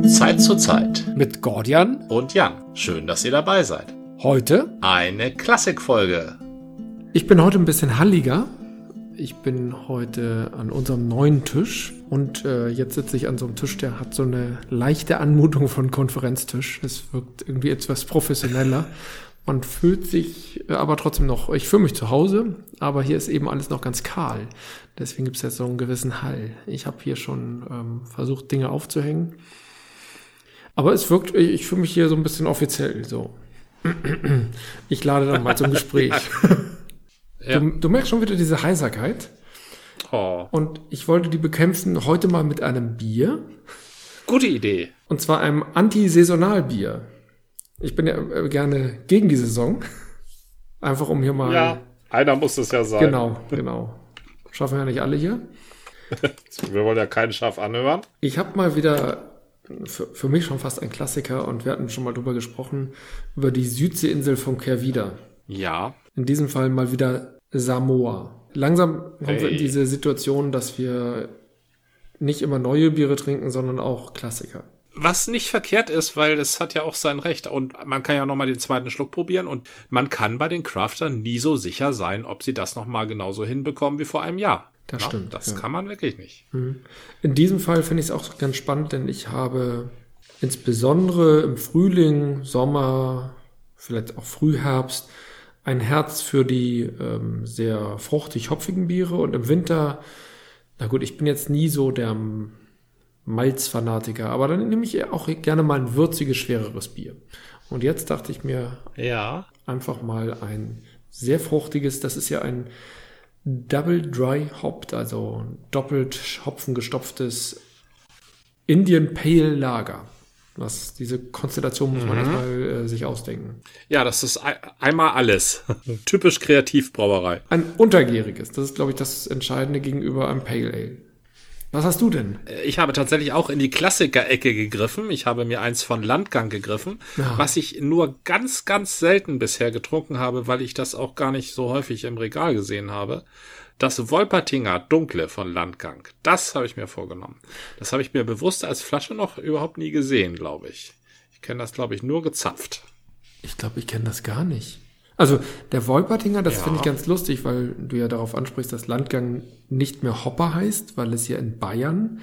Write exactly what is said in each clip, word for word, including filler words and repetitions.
Von Zeit zu Zeit mit Gordian und Jan. Schön, dass ihr dabei seid. Heute eine Klassikfolge. Ich bin heute ein bisschen halliger. Ich bin heute an unserem neuen Tisch und äh, jetzt sitze ich an so einem Tisch, der hat so eine leichte Anmutung von Konferenztisch. Es wirkt irgendwie etwas professioneller. Man fühlt sich aber trotzdem noch, ich fühle mich zu Hause, aber hier ist eben alles noch ganz kahl. Deswegen gibt es jetzt so einen gewissen Hall. Ich habe hier schon ähm, versucht, Dinge aufzuhängen. Aber es wirkt, ich fühle mich hier so ein bisschen offiziell so. Ich lade dann mal zum Gespräch. Ja. Du, du merkst schon wieder diese Heiserkeit. Oh. Und ich wollte die bekämpfen heute mal mit einem Bier. Gute Idee. Und zwar einem Anti-Saisonal-Bier. Ich bin ja gerne gegen die Saison. Einfach um hier mal... Ja, einer muss es ja sein. Genau, genau. Schaffen ja nicht alle hier. Wir wollen ja keinen Schaf anhören. Ich habe mal wieder, für, für mich schon fast ein Klassiker, und wir hatten schon mal drüber gesprochen, über die Südseeinsel von Kehrwieder. Ja. In diesem Fall mal wieder Samoa. Langsam kommen hey. wir in diese Situation, dass wir nicht immer neue Biere trinken, sondern auch Klassiker. Was nicht verkehrt ist, weil es hat ja auch sein Recht. Und man kann ja nochmal den zweiten Schluck probieren. Und man kann bei den Craftern nie so sicher sein, ob sie das nochmal genauso hinbekommen wie vor einem Jahr. Das Na, stimmt. Das ja. kann man wirklich nicht. In diesem Fall finde ich es auch ganz spannend, denn ich habe insbesondere im Frühling, Sommer, vielleicht auch Frühherbst ein Herz für die ähm, sehr fruchtig-hopfigen Biere. Und im Winter, na gut, ich bin jetzt nie so der Malzfanatiker, aber dann nehme ich auch gerne mal ein würziges, schwereres Bier. Und jetzt dachte ich mir, ja, einfach mal ein sehr fruchtiges, das ist ja ein Double Dry Hopped, also doppelt hopfengestopftes Indian Pale Lager. Was, diese Konstellation muss man mhm. erstmal äh, sich ausdenken. Ja, das ist ein, einmal alles. Typisch Kreativbrauerei. Ein untergäriges, das ist, glaube ich, das Entscheidende gegenüber einem Pale Ale. Was hast du denn? Ich habe tatsächlich auch in die Klassiker-Ecke gegriffen. Ich habe mir eins von Landgang gegriffen, ja. was ich nur ganz, ganz selten bisher getrunken habe, weil ich das auch gar nicht so häufig im Regal gesehen habe. Das Wolpertinger Dunkle von Landgang, das habe ich mir vorgenommen. Das habe ich mir bewusst als Flasche noch überhaupt nie gesehen, glaube ich. Ich kenne das, glaube ich, nur gezapft. Ich glaube, ich kenne das gar nicht. Also der Wolpertinger, das ja. finde ich ganz lustig, weil du ja darauf ansprichst, dass Landgang nicht mehr Hopper heißt, weil es ja in Bayern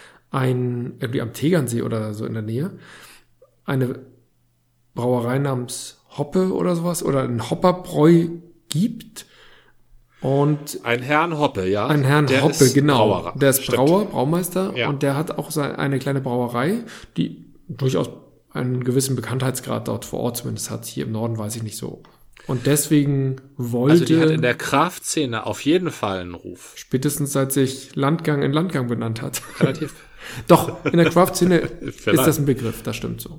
ein, irgendwie am Tegernsee oder so in der Nähe, eine Brauerei namens Hoppe oder sowas oder ein Hopperbräu gibt. Und ein Herrn Hoppe, ja. Ein Herrn der Hoppe, ist genau. Brauer. Der ist Stimmt. Brauer, Braumeister ja. und der hat auch seine, eine kleine Brauerei, die durchaus einen gewissen Bekanntheitsgrad dort vor Ort zumindest hat. Hier im Norden weiß ich nicht so. Und deswegen wollte... Also die hat in der Craft-Szene auf jeden Fall einen Ruf. Spätestens seit sich Landgang in Landgang benannt hat. Relativ. Doch, in der Craft-Szene ist das ein Begriff, das stimmt so.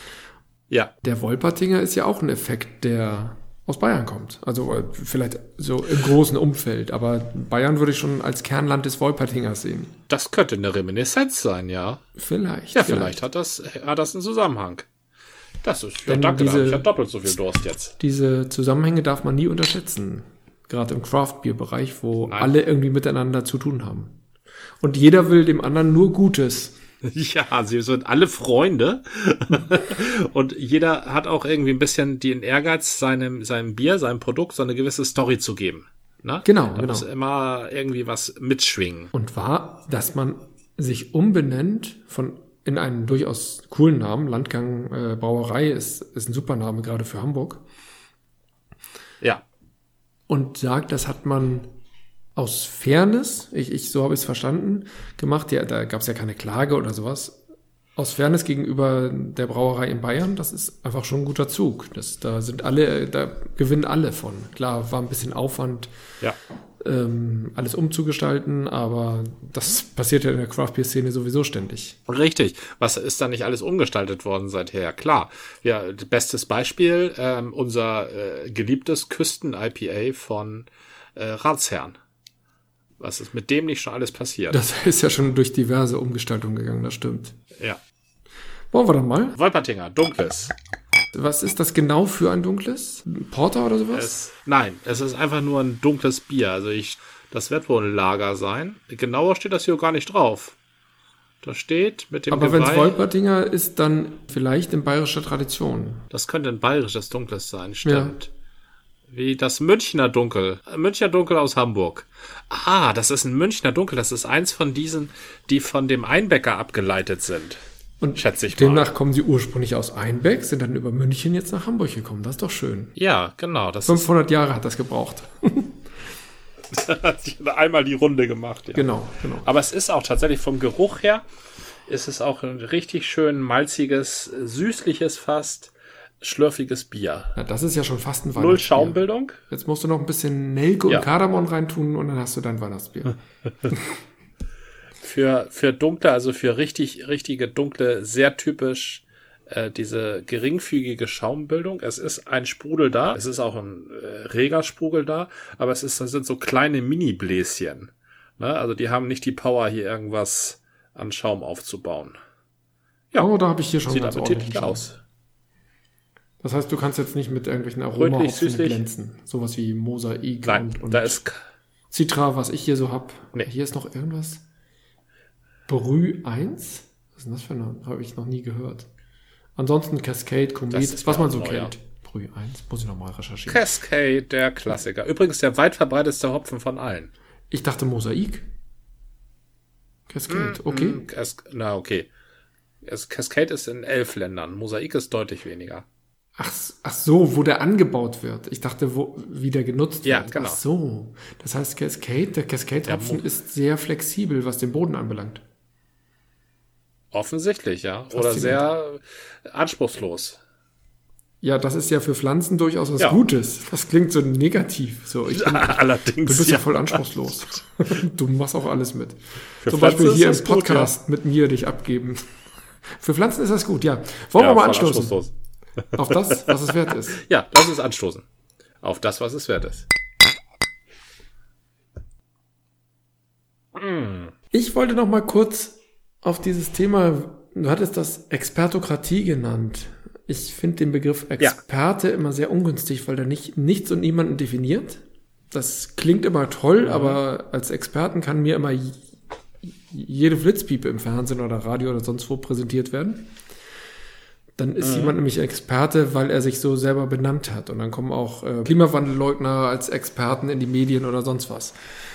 Ja. Der Wolpertinger ist ja auch ein Effekt, der aus Bayern kommt. Also vielleicht so im großen Umfeld. Aber Bayern würde ich schon als Kernland des Wolpertingers sehen. Das könnte eine Reminiszenz sein, ja. Vielleicht. Ja, vielleicht, vielleicht hat das hat das einen Zusammenhang. Das ist, ja, Denn danke, diese, da habe ich ja doppelt so viel Durst jetzt. Diese Zusammenhänge darf man nie unterschätzen. Gerade im Craft-Bier-Bereich, wo Nein. alle irgendwie miteinander zu tun haben. Und jeder will dem anderen nur Gutes. Ja, sie sind alle Freunde. Und jeder hat auch irgendwie ein bisschen den Ehrgeiz, seinem, seinem Bier, seinem Produkt so eine gewisse Story zu geben. Ne? Genau, da genau. muss immer irgendwie was mitschwingen. Und war, dass man sich umbenennt von in einen durchaus coolen Namen. Landgang äh, Brauerei ist, ist ein super Name, gerade für Hamburg. Ja. Und sagt, das hat man aus Fairness, ich, ich so habe ich es verstanden, gemacht. Ja, da gab es ja keine Klage oder sowas. Aus Fairness gegenüber der Brauerei in Bayern, das ist einfach schon ein guter Zug. Das, da sind alle, da gewinnen alle von. Klar, war ein bisschen Aufwand, ja. ähm, alles umzugestalten, aber das passiert ja in der Craft-Bier-Szene sowieso ständig. Richtig. Was ist da nicht alles umgestaltet worden seither? Klar. Ja, bestes Beispiel, ähm, unser äh, geliebtes Küsten-I P A von äh, Ratsherrn. Was ist mit dem nicht schon alles passiert? Das ist ja schon durch diverse Umgestaltungen gegangen, das stimmt. Ja. Wollen wir dann mal? Wolpertinger, dunkles. Was ist das genau für ein dunkles? Porter oder sowas? Es, nein, es ist einfach nur ein dunkles Bier. Also ich, das wird wohl ein Lager sein. Genauer steht das hier gar nicht drauf. Da steht mit dem Aber wenn es Geweih, Wolpertinger ist, dann vielleicht in bayerischer Tradition. das könnte ein bayerisches Dunkles sein, stimmt. Ja. Wie das Münchner Dunkel. Münchner Dunkel aus Hamburg. Ah, das ist ein Münchner Dunkel. Das ist eins von diesen, die von dem Einbecker abgeleitet sind. Und schätze ich demnach mal. Kommen sie ursprünglich aus Einbeck, sind dann über München jetzt nach Hamburg gekommen. Das ist doch schön. Ja, genau. Das fünfhundert Jahre hat das gebraucht. hat sich einmal die Runde gemacht. Ja. Genau, genau. Aber es ist auch tatsächlich vom Geruch her, ist es auch ein richtig schön malziges, süßliches fast, schlürfiges Bier. Ja, das ist ja schon fast ein Weihnachtsbier. Null Schaumbildung. Jetzt musst du noch ein bisschen Nelke ja. und Kardamom reintun und dann hast du dein Weihnachtsbier. für, für dunkle, also für richtig, richtige dunkle, sehr typisch äh, diese geringfügige Schaumbildung. Es ist ein Sprudel da, es ist auch ein äh, reger Sprudel da, aber es ist, das sind so kleine Mini-Bläschen. Ne? Also die haben nicht die Power, hier irgendwas an Schaum aufzubauen. Ja, oh, da habe ich hier schon sieht ganz appetitlich aus. Das heißt, du kannst jetzt nicht mit irgendwelchen Aromen süßlich glänzen. Sowas wie Mosaik Nein, und, und da ist Citra, was ich hier so hab. Nee. Hier ist noch irgendwas. Brü eins? Was ist denn das für ein Name? Habe ich noch nie gehört. Ansonsten Cascade, Komet, was man so neuer. kennt. Brü eins, muss ich nochmal recherchieren. Cascade, der Klassiker. Übrigens der weit verbreitetste Hopfen von allen. Ich dachte Mosaik. Cascade, okay. Mm, Cas- na, okay. Cascade ist in elf Ländern. Mosaik ist deutlich weniger. Ach, ach so, wo der angebaut wird. Ich dachte, wo, wie der genutzt ja, wird. Genau. Ach so. Das heißt, Cascade, der Cascade-Hopfen ja, ist sehr flexibel, was den Boden anbelangt. Offensichtlich, ja. Oder sehr anspruchslos. Ja, das ist ja für Pflanzen durchaus was ja. Gutes. Das klingt so negativ. So, ich bin, Allerdings. Du bist ja, ja voll anspruchslos. Du machst auch alles mit. Für Zum Pflanzen Beispiel hier im Podcast gut, ja. mit mir dich abgeben. Für Pflanzen ist das gut, ja. Wollen ja, wir mal anstoßen? Auf das, was es wert ist. Ja, lass uns anstoßen. Auf das, was es wert ist. Mm. Ich wollte noch mal kurz auf dieses Thema, du hattest das Expertokratie genannt. Ich finde den Begriff Experte ja. immer sehr ungünstig, weil der nicht nichts und niemanden definiert. Das klingt immer toll, mhm. aber als Experten kann mir immer jede Flitzpiepe im Fernsehen oder Radio oder sonst wo präsentiert werden. Dann ist mhm. jemand nämlich Experte, weil er sich so selber benannt hat. Und dann kommen auch äh, Klimawandelleugner als Experten in die Medien oder sonst was.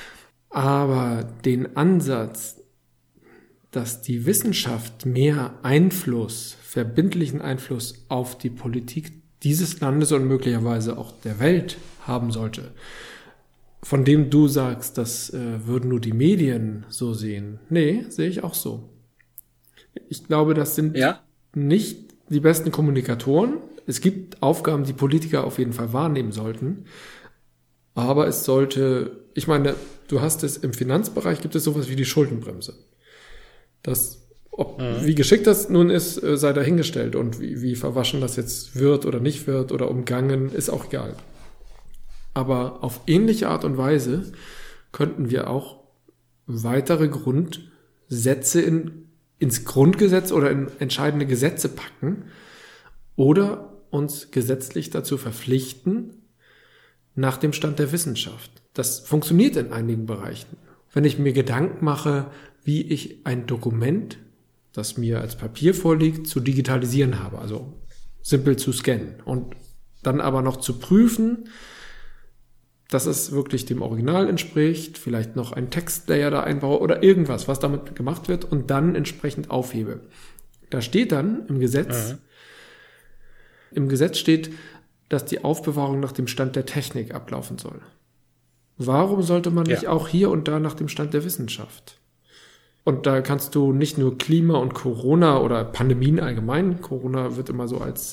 Aber den Ansatz, dass die Wissenschaft mehr Einfluss, verbindlichen Einfluss auf die Politik dieses Landes und möglicherweise auch der Welt haben sollte, von dem du sagst, das äh, würden nur die Medien so sehen. Nee, sehe ich auch so. Ich glaube, das sind ja? nicht die besten Kommunikatoren. Es gibt Aufgaben, die Politiker auf jeden Fall wahrnehmen sollten. Aber es sollte, ich meine, du hast es im Finanzbereich, gibt es sowas wie die Schuldenbremse. Das, ob, mhm. wie geschickt das nun ist, sei dahingestellt. Und wie, wie verwaschen das jetzt wird oder nicht wird oder umgangen, ist auch egal. Aber auf ähnliche Art und Weise könnten wir auch weitere Grundsätze in, ins Grundgesetz oder in entscheidende Gesetze packen oder uns gesetzlich dazu verpflichten, nach dem Stand der Wissenschaft. Das funktioniert in einigen Bereichen. Wenn ich mir Gedanken mache, wie ich ein Dokument, das mir als Papier vorliegt, zu digitalisieren habe, also simpel zu scannen und dann aber noch zu prüfen, dass es wirklich dem Original entspricht, vielleicht noch einen Textlayer da einbaue oder irgendwas, was damit gemacht wird und dann entsprechend aufhebe. Da steht dann im Gesetz, mhm. im Gesetz steht, dass die Aufbewahrung nach dem Stand der Technik ablaufen soll. Warum sollte man nicht ja. auch hier und da nach dem Stand der Wissenschaft? Und da kannst du nicht nur Klima und Corona oder Pandemien allgemein, Corona wird immer so als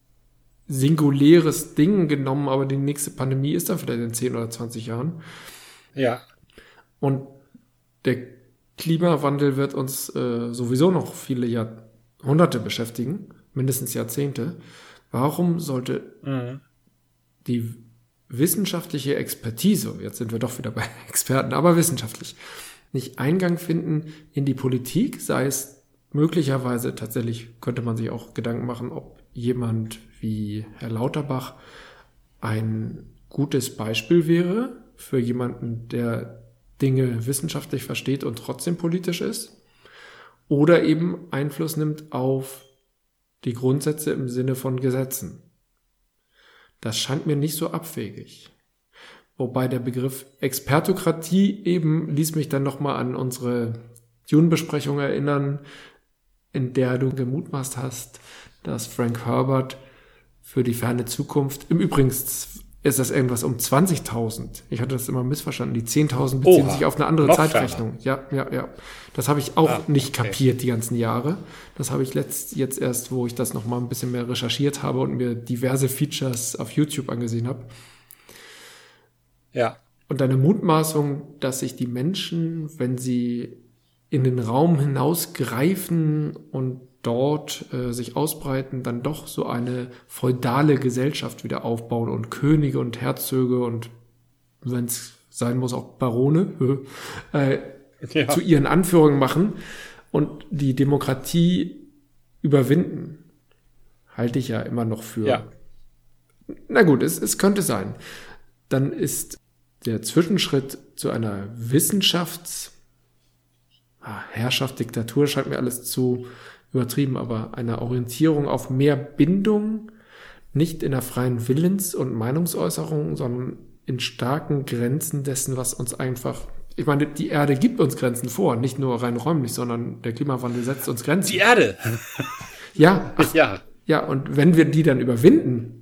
singuläres Ding genommen, aber die nächste Pandemie ist dann vielleicht in zehn oder zwanzig Jahren. Ja. Und der Klimawandel wird uns äh, sowieso noch viele Jahrhunderte beschäftigen, mindestens Jahrzehnte. Warum sollte mhm. die wissenschaftliche Expertise, jetzt sind wir doch wieder bei Experten, aber wissenschaftlich, nicht Eingang finden in die Politik, sei es möglicherweise tatsächlich, könnte man sich auch Gedanken machen, ob jemand wie Herr Lauterbach ein gutes Beispiel wäre für jemanden, der Dinge wissenschaftlich versteht und trotzdem politisch ist. oder eben Einfluss nimmt auf die Grundsätze im Sinne von Gesetzen. Das scheint mir nicht so abwegig. Wobei der Begriff Expertokratie eben ließ mich dann nochmal an unsere Dune-Besprechung erinnern, in der du gemutmaßt hast, dass Frank Herbert für die ferne Zukunft, im Übrigen ist das irgendwas um zwanzigtausend. Ich hatte das immer missverstanden. Die zehntausend beziehen Oha, sich auf eine andere noch Zeitrechnung. Ja, ja, ja. Das habe ich auch ah, nicht okay. kapiert die ganzen Jahre. Das habe ich letzt, jetzt erst, wo ich das noch mal ein bisschen mehr recherchiert habe und mir diverse Features auf YouTube angesehen habe. Ja. Und deine Mutmaßung, dass sich die Menschen, wenn sie in den Raum hinausgreifen und dort äh, sich ausbreiten, dann doch so eine feudale Gesellschaft wieder aufbauen und Könige und Herzöge und, wenn es sein muss, auch Barone äh, ja. zu ihren Anführungen machen und die Demokratie überwinden, halte ich ja immer noch für. Ja. Na gut, es, es könnte sein. Dann ist der Zwischenschritt zu einer Wissenschafts- ah, Herrschaft, Diktatur scheint mir alles zu übertrieben, aber einer Orientierung auf mehr Bindung, nicht in der freien Willens- und Meinungsäußerung, sondern in starken Grenzen dessen, was uns einfach, ich meine, die Erde gibt uns Grenzen vor, nicht nur rein räumlich, sondern der Klimawandel setzt uns Grenzen. Die Erde! Ja, ach, ja. Ja, und wenn wir die dann überwinden,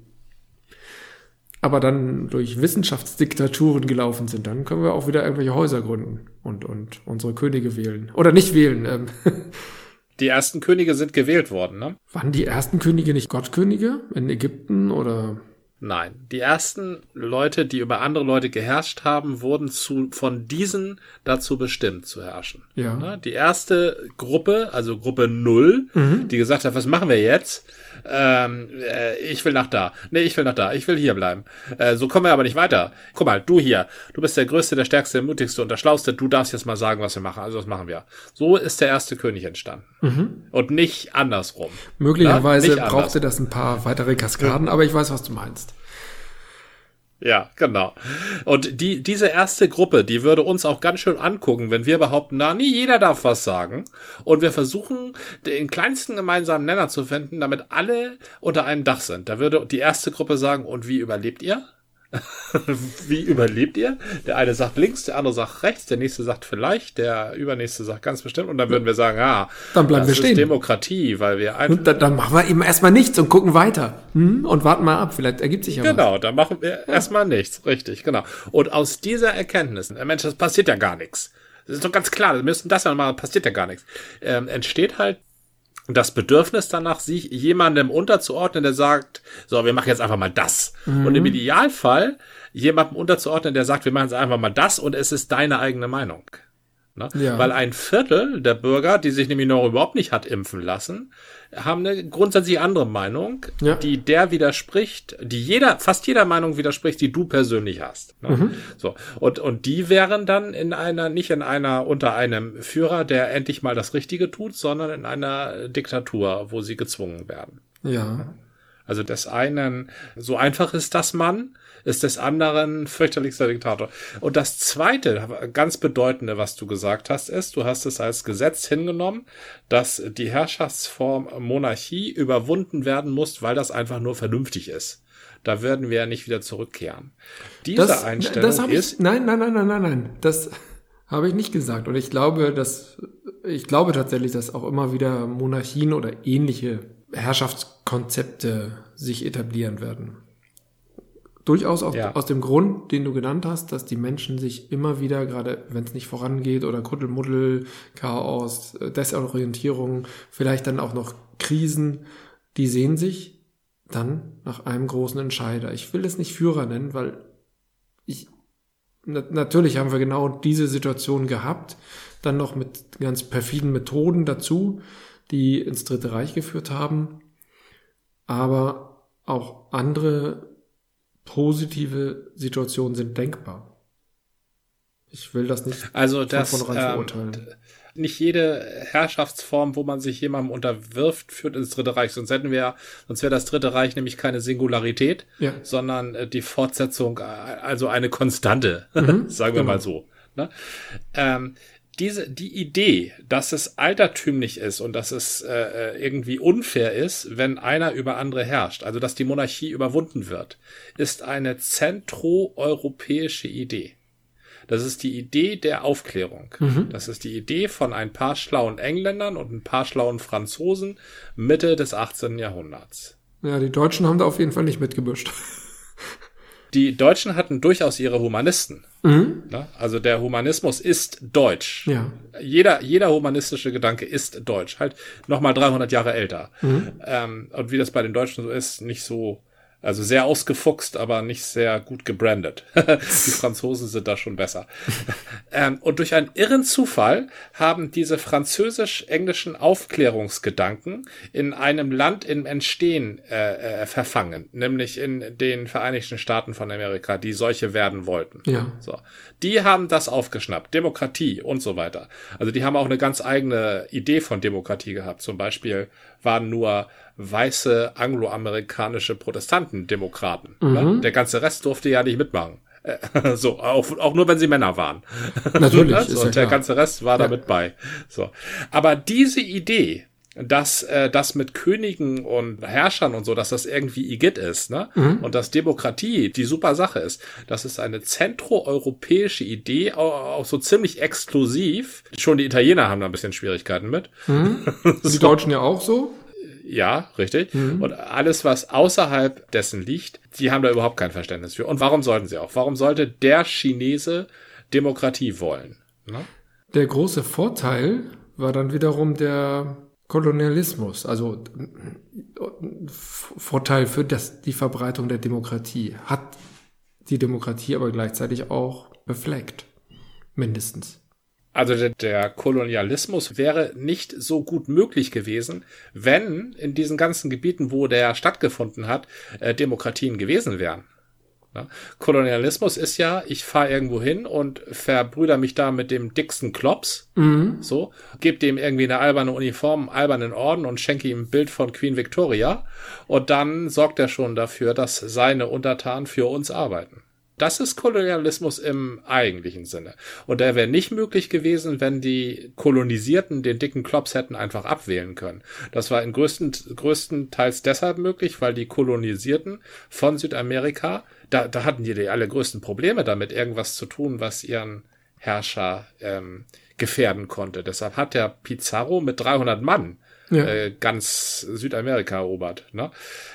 aber dann durch Wissenschaftsdiktaturen gelaufen sind, dann können wir auch wieder irgendwelche Häuser gründen und, und unsere Könige wählen. Oder nicht wählen. Ähm. Die ersten Könige sind gewählt worden, ne? Waren die ersten Könige nicht Gottkönige in Ägypten oder? Nein, die ersten Leute, die über andere Leute geherrscht haben, wurden zu, von diesen dazu bestimmt zu herrschen. Ja. Ne? Die erste Gruppe, also Gruppe Null, Mhm. die gesagt hat, was machen wir jetzt? Ähm, äh, ich will nach da. Nee, ich will nach da. Ich will hier bleiben. Äh, so kommen wir aber nicht weiter. Guck mal, du hier. Du bist der Größte, der Stärkste, der Mutigste und der Schlauste. Du darfst jetzt mal sagen, was wir machen. Also was machen wir? So ist der erste König entstanden. Mhm. Und nicht andersrum. Möglicherweise Na, nicht brauchte andersrum. das ein paar weitere Kaskaden, aber ich weiß, was du meinst. Ja, genau. Und die, diese erste Gruppe, die würde uns auch ganz schön angucken, wenn wir behaupten, na, nie jeder darf was sagen. Und wir versuchen, den kleinsten gemeinsamen Nenner zu finden, damit alle unter einem Dach sind. Da würde die erste Gruppe sagen, und wie überlebt ihr? Wie überlebt ihr? Der eine sagt links, der andere sagt rechts, der nächste sagt vielleicht, der übernächste sagt ganz bestimmt. Und dann würden wir sagen, ja, Dann bleiben das wir ist stehen. Demokratie, weil wir einfach... Und dann, dann machen wir eben erstmal nichts und gucken weiter. Hm? Und warten mal ab, vielleicht ergibt sich ja was. Genau, da machen wir erstmal nichts, richtig, genau. Und aus dieser Erkenntnis, äh, Mensch, das passiert ja gar nichts. Das ist doch ganz klar, wir müssen das ja mal, passiert ja gar nichts. Ähm, entsteht halt das Bedürfnis danach, sich jemandem unterzuordnen, der sagt, so, wir machen jetzt einfach mal das. Mhm. Und im Idealfall jemandem unterzuordnen, der sagt, wir machen jetzt einfach mal das und es ist deine eigene Meinung. Ne? Ja. Weil ein Viertel der Bürger, die sich nämlich noch überhaupt nicht hat impfen lassen, haben eine grundsätzlich andere Meinung, Ja. die der widerspricht, die jeder, fast jeder Meinung widerspricht, die du persönlich hast. Ne? Mhm. So. Und, und die wären dann in einer, nicht in einer, unter einem Führer, der endlich mal das Richtige tut, sondern in einer Diktatur, wo sie gezwungen werden. Ja. Also des einen, so einfach ist das Mann, ist des anderen fürchterlichster Diktator. Und das zweite, ganz bedeutende, was du gesagt hast, ist, du hast es als Gesetz hingenommen, dass die Herrschaftsform Monarchie überwunden werden muss, weil das einfach nur vernünftig ist. Da werden wir ja nicht wieder zurückkehren. Diese Das, Einstellung das hab ich, ist... nein, nein, nein, nein, nein, nein. Das habe ich nicht gesagt. Und ich glaube, dass, ich glaube tatsächlich, dass auch immer wieder Monarchien oder ähnliche Herrschaftskonzepte sich etablieren werden. Durchaus auch Ja. aus dem Grund, den du genannt hast, dass die Menschen sich immer wieder, gerade wenn es nicht vorangeht oder Kuddelmuddel, Chaos, Desorientierung, vielleicht dann auch noch Krisen, die sehen sich dann nach einem großen Entscheider. Ich will es nicht Führer nennen, weil ich na, natürlich haben wir genau diese Situation gehabt, dann noch mit ganz perfiden Methoden dazu, die ins Dritte Reich geführt haben, aber auch andere positive Situationen sind denkbar. Ich will das nicht Also von das, vornherein ähm, verurteilen. nicht jede Herrschaftsform, wo man sich jemandem unterwirft, führt ins Dritte Reich. Sonst hätten wir, sonst wäre das Dritte Reich nämlich keine Singularität, Ja. sondern äh, die Fortsetzung, äh, also eine Konstante, Mhm, sagen wir genau. mal so. Ne? Ähm, diese, die Idee, dass es altertümlich ist und dass es äh, irgendwie unfair ist, wenn einer über andere herrscht, also dass die Monarchie überwunden wird, ist eine zentroeuropäische Idee. Das ist die Idee der Aufklärung. Mhm. Das ist die Idee von ein paar schlauen Engländern und ein paar schlauen Franzosen Mitte des achtzehnten. Jahrhunderts. Ja, die Deutschen haben da auf jeden Fall nicht mitgemischt. Die Deutschen hatten durchaus ihre Humanisten. Mhm. Also der Humanismus ist deutsch. Ja. Jeder, jeder humanistische Gedanke ist deutsch. Halt nochmal dreihundert Jahre älter. Mhm. Ähm, und wie das bei den Deutschen so ist, nicht so, also sehr ausgefuchst, aber nicht sehr gut gebrandet. Die Franzosen sind da schon besser. ähm, und durch einen irren Zufall haben diese französisch-englischen Aufklärungsgedanken in einem Land im Entstehen äh, äh, verfangen, nämlich in den Vereinigten Staaten von Amerika, die solche werden wollten. Ja. So. Die haben das aufgeschnappt, Demokratie und so weiter. Also die haben auch eine ganz eigene Idee von Demokratie gehabt. Zum Beispiel waren nur weiße angloamerikanische Protestanten Demokraten. Mhm. Ne? Der ganze Rest durfte ja nicht mitmachen. So, auch, auch nur wenn sie Männer waren. Natürlich. So, und ja der ganze Rest war ja. da mit bei. So. Aber diese Idee, dass äh, das mit Königen und Herrschern und so, dass das irgendwie Igitt ist, ne? Mhm. Und dass Demokratie die super Sache ist, das ist eine zentroeuropäische Idee, auch, auch so ziemlich exklusiv. Schon die Italiener haben da ein bisschen Schwierigkeiten mit. Mhm. Und die so. Deutschen ja auch so? Ja, richtig. Mhm. Und alles, was außerhalb dessen liegt, die haben da überhaupt kein Verständnis für. Und warum sollten sie auch? Warum sollte der Chinese Demokratie wollen? Ne? Der große Vorteil war dann wiederum der Kolonialismus, also Vorteil für das, die Verbreitung der Demokratie. Hat die Demokratie aber gleichzeitig auch befleckt. Mindestens. Also der, der Kolonialismus wäre nicht so gut möglich gewesen, wenn in diesen ganzen Gebieten, wo der stattgefunden hat, äh, Demokratien gewesen wären. Ja? Kolonialismus ist ja, ich fahre irgendwo hin und verbrüder mich da mit dem dicksten Klops, mhm. so, gebe dem irgendwie eine alberne Uniform, einen albernen Orden und schenke ihm ein Bild von Queen Victoria und dann sorgt er schon dafür, dass seine Untertanen für uns arbeiten. Das ist Kolonialismus im eigentlichen Sinne. Und der wäre nicht möglich gewesen, wenn die Kolonisierten den dicken Klops hätten einfach abwählen können. Das war in größten, größtenteils deshalb möglich, weil die Kolonisierten von Südamerika, da, da hatten die alle größten Probleme damit, irgendwas zu tun, was ihren Herrscher ähm, gefährden konnte. Deshalb hat der Pizarro mit dreihundert Mann ja. äh, ganz Südamerika erobert, ne?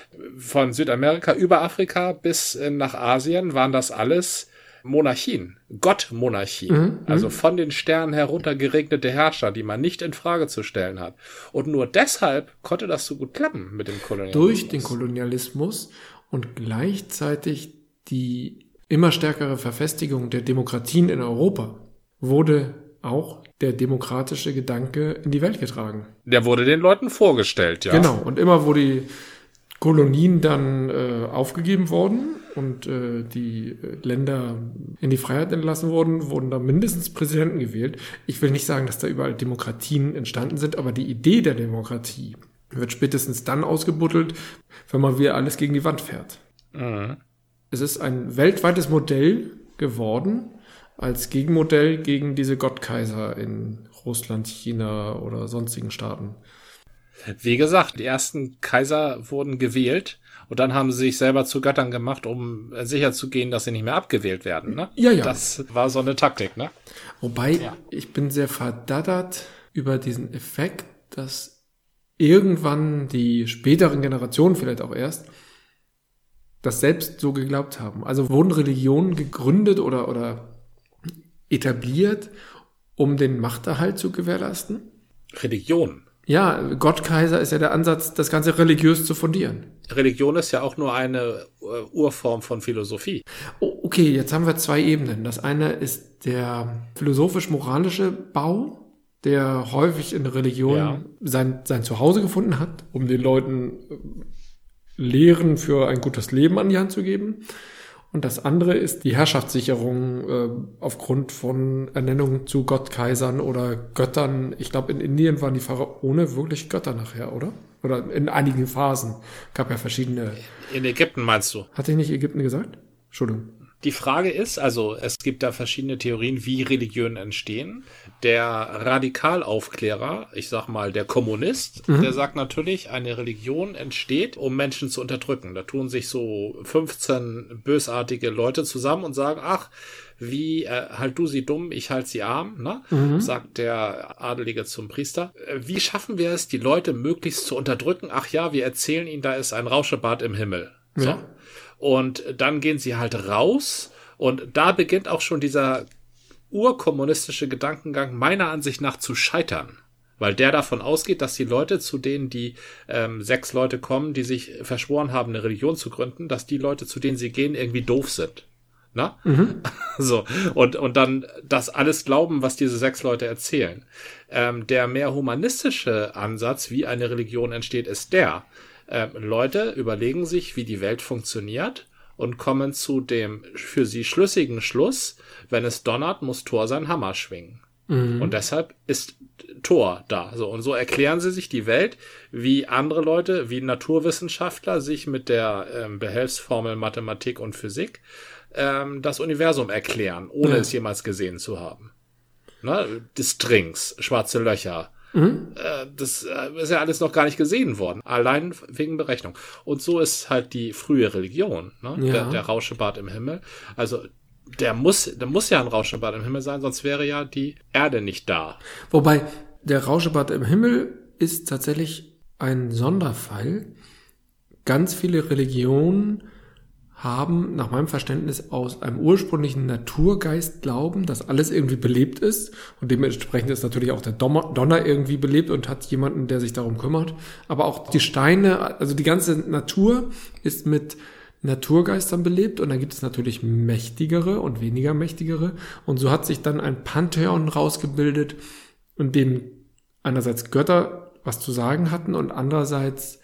Von Südamerika über Afrika bis nach Asien waren das alles Monarchien, Gottmonarchien, mhm, also von den Sternen heruntergeregnete Herrscher, die man nicht in Frage zu stellen hat. Und nur deshalb konnte das so gut klappen mit dem Kolonialismus. Durch den Kolonialismus und gleichzeitig die immer stärkere Verfestigung der Demokratien in Europa wurde auch der demokratische Gedanke in die Welt getragen. Der wurde den Leuten vorgestellt, ja. Genau, und immer wo die Kolonien dann äh, aufgegeben wurden und äh, die äh, Länder in die Freiheit entlassen wurden, wurden da mindestens Präsidenten gewählt. Ich will nicht sagen, dass da überall Demokratien entstanden sind, aber die Idee der Demokratie wird spätestens dann ausgebuddelt, wenn man wieder alles gegen die Wand fährt. Mhm. Es ist ein weltweites Modell geworden, als Gegenmodell gegen diese Gottkaiser in Russland, China oder sonstigen Staaten. Wie gesagt, die ersten Kaiser wurden gewählt und dann haben sie sich selber zu Göttern gemacht, um sicherzugehen, dass sie nicht mehr abgewählt werden. Ne? Ja, ja. Das war so eine Taktik, ne? Wobei, ja. ich bin sehr verdattert über diesen Effekt, dass irgendwann die späteren Generationen vielleicht auch erst das selbst so geglaubt haben. Also wurden Religionen gegründet oder, oder etabliert, um den Machterhalt zu gewährleisten? Religion? Ja, Gottkaiser ist ja der Ansatz, das Ganze religiös zu fundieren. Religion ist ja auch nur eine uh, Urform von Philosophie. Oh, okay, jetzt haben wir zwei Ebenen. Das eine ist der philosophisch-moralische Bau, der häufig in Religion ja. sein, sein Zuhause gefunden hat, um den Leuten Lehren für ein gutes Leben an die Hand zu geben. Und das andere ist die Herrschaftssicherung äh, aufgrund von Ernennungen zu Gottkaisern oder Göttern. Ich glaube, in Indien waren die Pharaone wirklich Götter nachher, oder? Oder in einigen Phasen. Gab ja verschiedene. In Ägypten meinst du? Hatte ich nicht Ägypten gesagt? Entschuldigung. Die Frage ist, also es gibt da verschiedene Theorien, wie Religionen entstehen. Der Radikalaufklärer, ich sag mal der Kommunist, mhm. der sagt natürlich, eine Religion entsteht, um Menschen zu unterdrücken. Da tun sich so fünfzehn bösartige Leute zusammen und sagen, ach, wie, äh, halt du sie dumm, ich halt sie arm, ne? Mhm. Sagt der Adelige zum Priester. Wie schaffen wir es, die Leute möglichst zu unterdrücken? Ach ja, wir erzählen ihnen, da ist ein Rauschebad im Himmel. So. Ja. Und dann gehen sie halt raus und da beginnt auch schon dieser urkommunistische Gedankengang meiner Ansicht nach zu scheitern. Weil der davon ausgeht, dass die Leute, zu denen die ähm, sechs Leute kommen, die sich verschworen haben, eine Religion zu gründen, dass die Leute, zu denen sie gehen, irgendwie doof sind. Na? Mhm. So. Und, und dann das alles glauben, was diese sechs Leute erzählen. Ähm, der mehr humanistische Ansatz, wie eine Religion entsteht, ist der. Ähm, Leute überlegen sich, wie die Welt funktioniert und kommen zu dem für sie schlüssigen Schluss, wenn es donnert, muss Thor seinen Hammer schwingen. Mhm. Und deshalb ist Thor da. So, und so erklären sie sich die Welt, wie andere Leute, wie Naturwissenschaftler sich mit der ähm, Behelfsformel Mathematik und Physik ähm, das Universum erklären, ohne ja. es jemals gesehen zu haben. Ne? Die Strings, schwarze Löcher. Mhm. Äh, das äh, ist ja alles noch gar nicht gesehen worden. Allein wegen Berechnung. Und so ist halt die frühe Religion, ne? Ja. Der, der Rauschebad im Himmel. Also der muss, der muss ja ein Rauschebad im Himmel sein, sonst wäre ja die Erde nicht da. Wobei, der Rauschebad im Himmel ist tatsächlich ein Sonderfall. Ganz viele Religionen haben nach meinem Verständnis aus einem ursprünglichen Naturgeist glauben, dass alles irgendwie belebt ist und dementsprechend ist natürlich auch der Donner irgendwie belebt und hat jemanden, der sich darum kümmert. Aber auch die Steine, also die ganze Natur ist mit Naturgeistern belebt und dann gibt es natürlich mächtigere und weniger mächtigere und so hat sich dann ein Pantheon rausgebildet, in dem einerseits Götter was zu sagen hatten und andererseits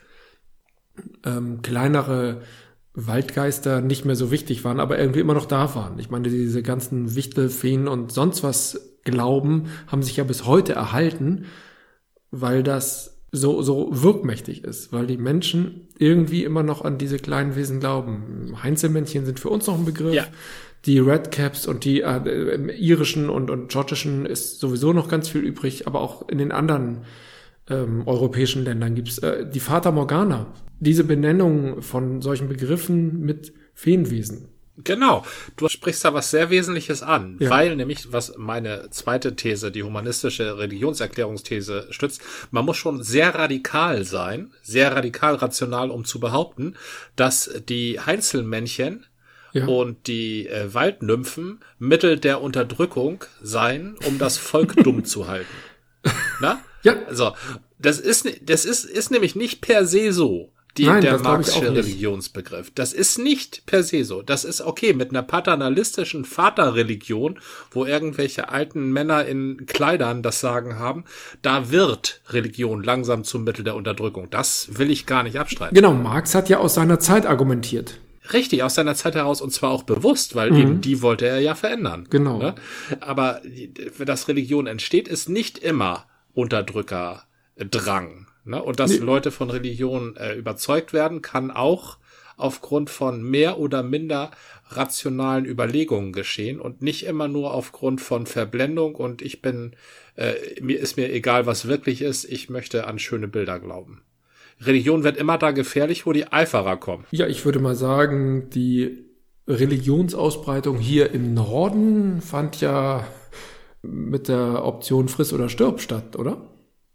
ähm, kleinere Waldgeister nicht mehr so wichtig waren, aber irgendwie immer noch da waren. Ich meine, diese ganzen Wichtelfeen und sonst was Glauben haben sich ja bis heute erhalten, weil das so so wirkmächtig ist, weil die Menschen irgendwie immer noch an diese kleinen Wesen glauben. Heinzelmännchen sind für uns noch ein Begriff. Ja. Die Redcaps und die äh, im irischen und, und schottischen ist sowieso noch ganz viel übrig, aber auch in den anderen ähm, europäischen Ländern gibt's äh, die Fata Morgana. Diese Benennung von solchen Begriffen mit Feenwesen. Genau, du sprichst da was sehr Wesentliches an, ja. Weil nämlich, was meine zweite These, die humanistische Religionserklärungsthese stützt, man muss schon sehr radikal sein, sehr radikal rational, um zu behaupten, dass die Heinzelmännchen ja. und die äh, Waldnymphen Mittel der Unterdrückung seien, um das Volk dumm zu halten. Na? Ja. Also, das ist, das ist, ist nämlich nicht per se so. Die, Nein, der Marxische Religionsbegriff. Das ist nicht per se so. Das ist okay mit einer paternalistischen Vaterreligion, wo irgendwelche alten Männer in Kleidern das Sagen haben. Da wird Religion langsam zum Mittel der Unterdrückung. Das will ich gar nicht abstreiten. Genau, Marx hat ja aus seiner Zeit argumentiert. Richtig, aus seiner Zeit heraus und zwar auch bewusst, weil mhm. eben die wollte er ja verändern. Genau. Ne? Aber dass Religion entsteht, ist nicht immer Unterdrückerdrang. Ne? Und dass nee. Leute von Religion äh, überzeugt werden, kann auch aufgrund von mehr oder minder rationalen Überlegungen geschehen und nicht immer nur aufgrund von Verblendung und ich bin, äh, mir ist mir egal, was wirklich ist, ich möchte an schöne Bilder glauben. Religion wird immer da gefährlich, wo die Eiferer kommen. Ja, ich würde mal sagen, die Religionsausbreitung hier im Norden fand ja mit der Option Friss oder Stirb statt, oder?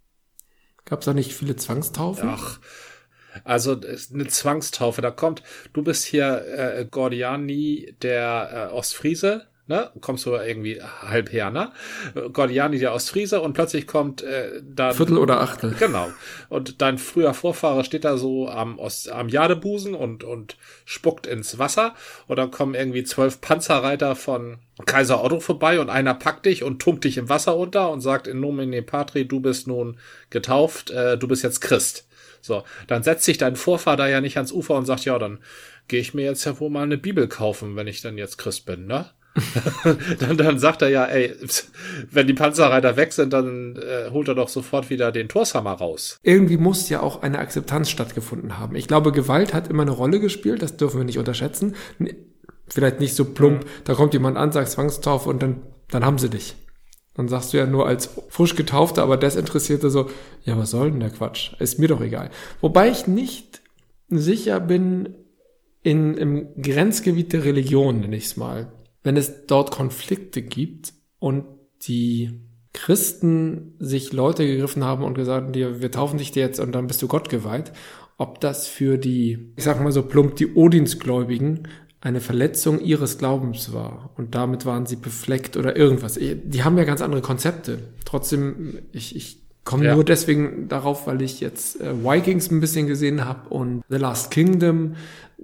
Gab's da nicht viele Zwangstaufen? Ach, also eine Zwangstaufe, da kommt, du bist hier äh, Gordiani, der äh, Ostfriese, ne? Kommst du irgendwie halb her, ne? Gordiani, der Ostfriese und plötzlich kommt äh, dann... Viertel oder Achtel. Genau. Und dein früher Vorfahre steht da so am, Ost, am Jadebusen und, und spuckt ins Wasser und dann kommen irgendwie zwölf Panzerreiter von Kaiser Otto vorbei und einer packt dich und tunkt dich im Wasser unter und sagt in nomine patri, du bist nun getauft, äh, du bist jetzt Christ. So, dann setzt sich dein Vorfahr da ja nicht ans Ufer und sagt, ja, dann gehe ich mir jetzt ja wohl mal eine Bibel kaufen, wenn ich dann jetzt Christ bin, ne? dann, dann sagt er ja, ey, wenn die Panzerreiter weg sind, dann äh, holt er doch sofort wieder den Torshammer raus. Irgendwie muss ja auch eine Akzeptanz stattgefunden haben. Ich glaube, Gewalt hat immer eine Rolle gespielt, das dürfen wir nicht unterschätzen. vielleicht nicht so plump, da kommt jemand an, sagt Zwangstaufe und dann, dann haben sie dich. Dann sagst du ja nur als frisch Getaufter, aber Desinteressierte so, ja, was soll denn der Quatsch? Ist mir doch egal. Wobei ich nicht sicher bin, in, im Grenzgebiet der Religion, nenne ich es mal, wenn es dort Konflikte gibt und die Christen sich Leute gegriffen haben und gesagt haben, wir taufen dich jetzt und dann bist du Gott geweiht, ob das für die, ich sag mal so plump, die Odinsgläubigen eine Verletzung ihres Glaubens war und damit waren sie befleckt oder irgendwas. Die haben ja ganz andere Konzepte. Trotzdem, ich, ich komme ja. nur deswegen darauf, weil ich jetzt äh, Vikings ein bisschen gesehen habe und The Last Kingdom.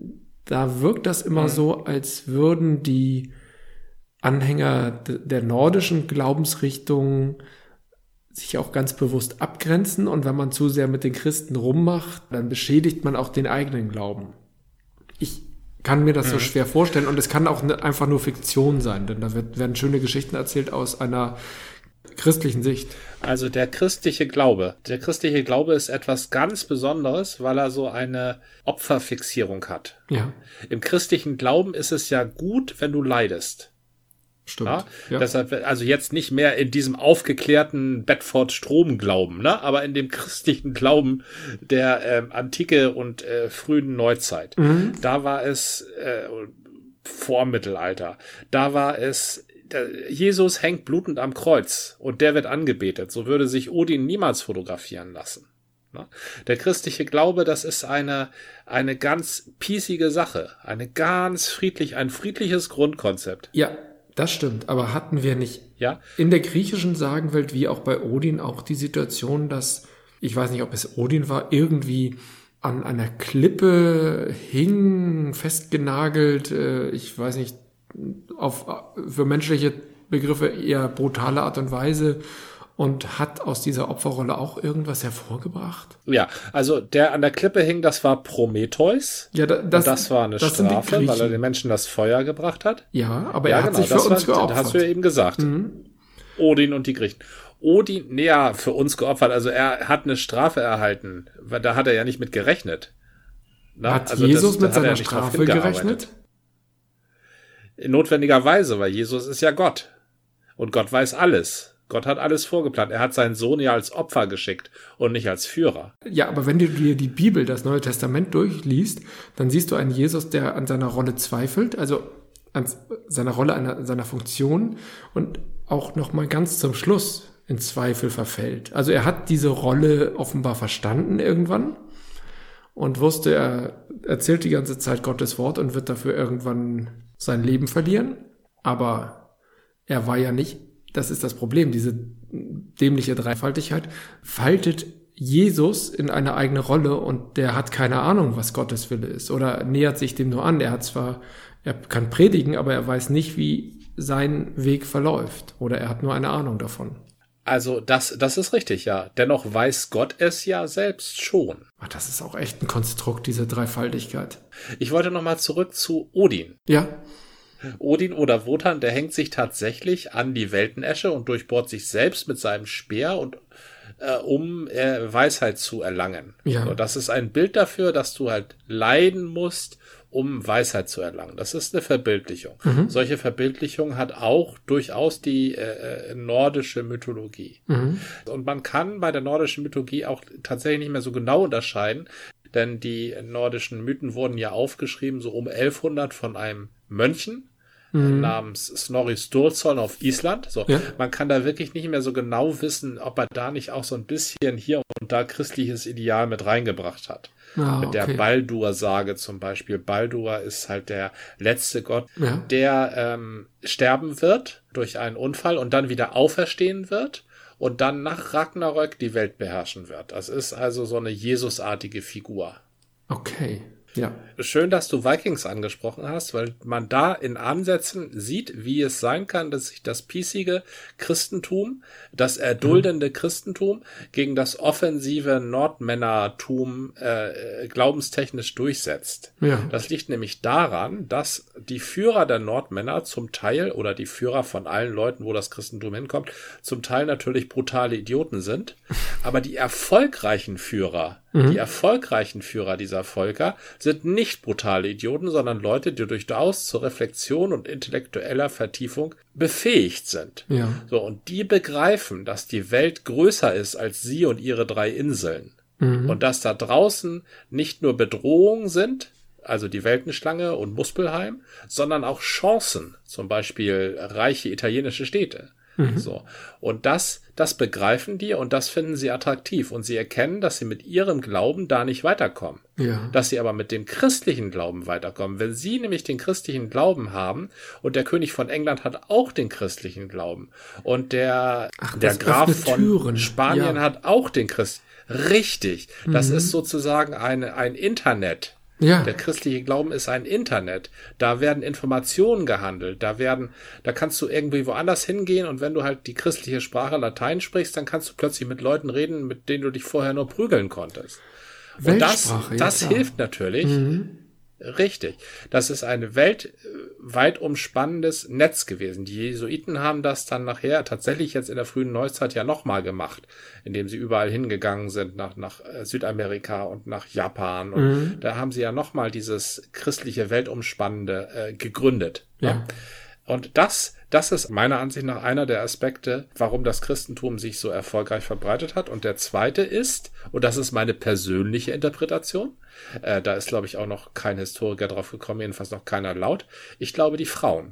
Da wirkt das immer mhm. so, als würden die Anhänger d- der nordischen Glaubensrichtung sich auch ganz bewusst abgrenzen und wenn man zu sehr mit den Christen rummacht, dann beschädigt man auch den eigenen Glauben. Ich kann mir das mhm. so schwer vorstellen und es kann auch ne, einfach nur Fiktion sein, denn da wird, werden schöne Geschichten erzählt aus einer christlichen Sicht. Also der christliche Glaube. Der christliche Glaube ist etwas ganz Besonderes, weil er so eine Opferfixierung hat. Ja. Im christlichen Glauben ist es ja gut, wenn du leidest. Stimmt. Ja? Ja. Deshalb, also jetzt nicht mehr in diesem aufgeklärten Bedford-Strom-Glauben, ne? Aber in dem christlichen Glauben der ähm, Antike und äh, frühen Neuzeit. Mhm. Da war es äh, vor Mittelalter. Da war es, der, Jesus hängt blutend am Kreuz und der wird angebetet. So würde sich Odin niemals fotografieren lassen. Ne? Der christliche Glaube, das ist eine eine ganz piesige Sache. Eine ganz friedlich, ein friedliches Grundkonzept. Ja. Das stimmt, aber hatten wir nicht ja? in der griechischen Sagenwelt wie auch bei Odin auch die Situation, dass, ich weiß nicht, ob es Odin war, irgendwie an einer Klippe hing, festgenagelt, äh, ich weiß nicht, auf für menschliche Begriffe eher brutale Art und Weise und hat aus dieser Opferrolle auch irgendwas hervorgebracht? Ja, also der an der Klippe hing, das war Prometheus. Ja, da, das, und das war eine das Strafe, weil er den Menschen das Feuer gebracht hat. Ja, aber ja, er hat genau, sich für uns war, geopfert. Hast du ja eben gesagt. Mhm. Odin und die Griechen. Odin, nee, ja, für uns geopfert. Also er hat eine Strafe erhalten. Weil da hat er ja nicht mit gerechnet. Na, hat also Jesus das, mit seiner ja Strafe gerechnet? Notwendigerweise, weil Jesus ist ja Gott. Und Gott weiß alles. Gott hat alles vorgeplant. Er hat seinen Sohn ja als Opfer geschickt und nicht als Führer. Ja, aber wenn du dir die Bibel, das Neue Testament durchliest, dann siehst du einen Jesus, der an seiner Rolle zweifelt, also an seiner Rolle, an seiner Funktion und auch noch mal ganz zum Schluss in Zweifel verfällt. Also er hat diese Rolle offenbar verstanden irgendwann und wusste, er erzählt die ganze Zeit Gottes Wort und wird dafür irgendwann sein Leben verlieren. Aber er war ja nicht, das ist das Problem, diese dämliche Dreifaltigkeit, faltet Jesus in eine eigene Rolle und der hat keine Ahnung, was Gottes Wille ist oder nähert sich dem nur an. Er hat zwar, er kann predigen, aber er weiß nicht, wie sein Weg verläuft oder er hat nur eine Ahnung davon. Also das, das ist richtig, ja. Dennoch weiß Gott es ja selbst schon. Ach, das ist auch echt ein Konstrukt, diese Dreifaltigkeit. Ich wollte noch mal zurück zu Odin. Ja. Odin oder Wotan, der hängt sich tatsächlich an die Weltenesche und durchbohrt sich selbst mit seinem Speer, und äh, um äh, Weisheit zu erlangen. Ja. So, das ist ein Bild dafür, dass du halt leiden musst, um Weisheit zu erlangen. Das ist eine Verbildlichung. Mhm. Solche Verbildlichung hat auch durchaus die äh, nordische Mythologie. Mhm. Und man kann bei der nordischen Mythologie auch tatsächlich nicht mehr so genau unterscheiden, denn die nordischen Mythen wurden ja aufgeschrieben so um elfhundert von einem Mönchen mhm. namens Snorri Sturluson auf Island. So, ja. Man kann da wirklich nicht mehr so genau wissen, ob er da nicht auch so ein bisschen hier und da christliches Ideal mit reingebracht hat. Ah, mit der okay. Baldur-Sage zum Beispiel. Baldur ist halt der letzte Gott, ja. der ähm, sterben wird durch einen Unfall und dann wieder auferstehen wird und dann nach Ragnarök die Welt beherrschen wird. Das ist also so eine Jesusartige Figur. Okay. Ja. Schön, dass du Vikings angesprochen hast, weil man da in Ansätzen sieht, wie es sein kann, dass sich das piesige Christentum, das erduldende mhm. Christentum gegen das offensive Nordmännertum äh, glaubenstechnisch durchsetzt. Ja. Das liegt nämlich daran, dass die Führer der Nordmänner zum Teil, oder die Führer von allen Leuten, wo das Christentum hinkommt, zum Teil natürlich brutale Idioten sind, aber die erfolgreichen Führer, Mhm. Die erfolgreichen Führer dieser Völker sind nicht brutale Idioten, sondern Leute, die durchaus zur Reflexion und intellektueller Vertiefung befähigt sind. Ja. So, und die begreifen, dass die Welt größer ist als sie und ihre drei Inseln. Mhm. Und dass da draußen nicht nur Bedrohungen sind, also die Weltenschlange und Muspelheim, sondern auch Chancen, zum Beispiel reiche italienische Städte. Mhm. So. Und das, das begreifen die und das finden sie attraktiv. Und sie erkennen, dass sie mit ihrem Glauben da nicht weiterkommen. Ja. Dass sie aber mit dem christlichen Glauben weiterkommen. Wenn sie nämlich den christlichen Glauben haben und der König von England hat auch den christlichen Glauben und der, Ach, der Graf von Türen. Spanien ja. hat auch den Christ. Richtig. Das mhm. ist sozusagen eine, ein Internet. Ja. Der christliche Glauben ist ein Internet. Da werden Informationen gehandelt. Da werden, da kannst du irgendwie woanders hingehen und wenn du halt die christliche Sprache Latein sprichst, dann kannst du plötzlich mit Leuten reden, mit denen du dich vorher nur prügeln konntest. Und das, das ja, hilft natürlich. Mhm. Richtig. Das ist ein weltweit umspannendes Netz gewesen. Die Jesuiten haben das dann nachher tatsächlich jetzt in der frühen Neuzeit ja nochmal gemacht, indem sie überall hingegangen sind, nach, nach Südamerika und nach Japan. Und mhm. da haben sie ja nochmal dieses christliche Weltumspannende äh, gegründet. Ja. Ja. Und das, das ist meiner Ansicht nach einer der Aspekte, warum das Christentum sich so erfolgreich verbreitet hat. Und der zweite ist, und das ist meine persönliche Interpretation, äh, da ist, glaube ich, auch noch kein Historiker drauf gekommen, jedenfalls noch keiner laut. Ich glaube, die Frauen.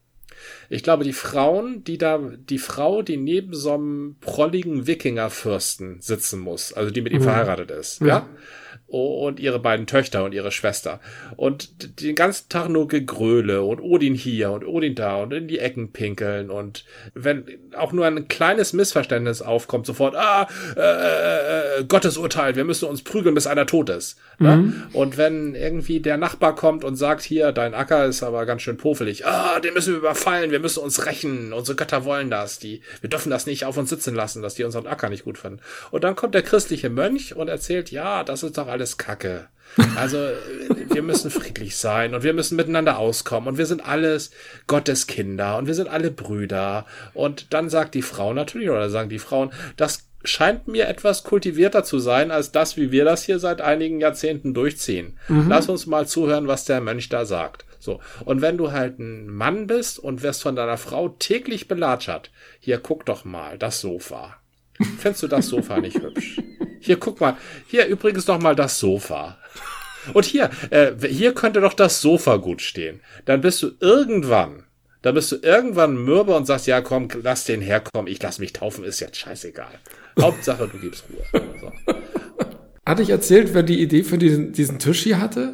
Ich glaube, die Frauen, die da, die Frau, die neben so einem prolligen Wikingerfürsten sitzen muss, also die mit ihm mhm. verheiratet ist, ja. ja? Und ihre beiden Töchter und ihre Schwester. Und den ganzen Tag nur Gegröle und Odin hier und Odin da und in die Ecken pinkeln. Und wenn auch nur ein kleines Missverständnis aufkommt, sofort, ah, äh, äh, Gottes Urteil, wir müssen uns prügeln, bis einer tot ist. Mhm. Ne? Und wenn irgendwie der Nachbar kommt und sagt, hier, dein Acker ist aber ganz schön pofelig, ah, den müssen wir überfallen, wir müssen uns rächen, unsere Götter wollen das, die, wir dürfen das nicht auf uns sitzen lassen, dass die unseren Acker nicht gut finden. Und dann kommt der christliche Mönch und erzählt, ja, das ist doch alles Kacke. Also wir müssen friedlich sein und wir müssen miteinander auskommen und wir sind alles Gottes Kinder und wir sind alle Brüder. Und dann sagt die Frau natürlich, oder sagen die Frauen, das scheint mir etwas kultivierter zu sein, als das, wie wir das hier seit einigen Jahrzehnten durchziehen. Mhm. Lass uns mal zuhören, was der Mönch da sagt. So. Und wenn du halt ein Mann bist und wirst von deiner Frau täglich belatschert, hier, guck doch mal, das Sofa. Findest du das Sofa nicht hübsch? Hier, guck mal. Hier übrigens noch mal das Sofa. Und hier, äh, hier könnte doch das Sofa gut stehen. Dann bist du irgendwann, dann bist du irgendwann mürbe und sagst, ja komm, lass den herkommen, ich lass mich taufen, ist jetzt scheißegal. Hauptsache, du gibst Ruhe. So. Hatte ich erzählt, wer die Idee für diesen, diesen Tisch hier hatte?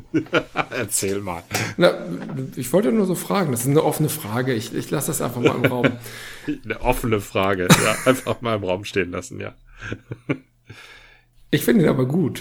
Erzähl mal. Na, ich wollte nur so fragen, das ist eine offene Frage, ich, ich lasse das einfach mal im Raum. Eine offene Frage, ja, einfach mal im Raum stehen lassen, ja. Ich finde ihn aber gut.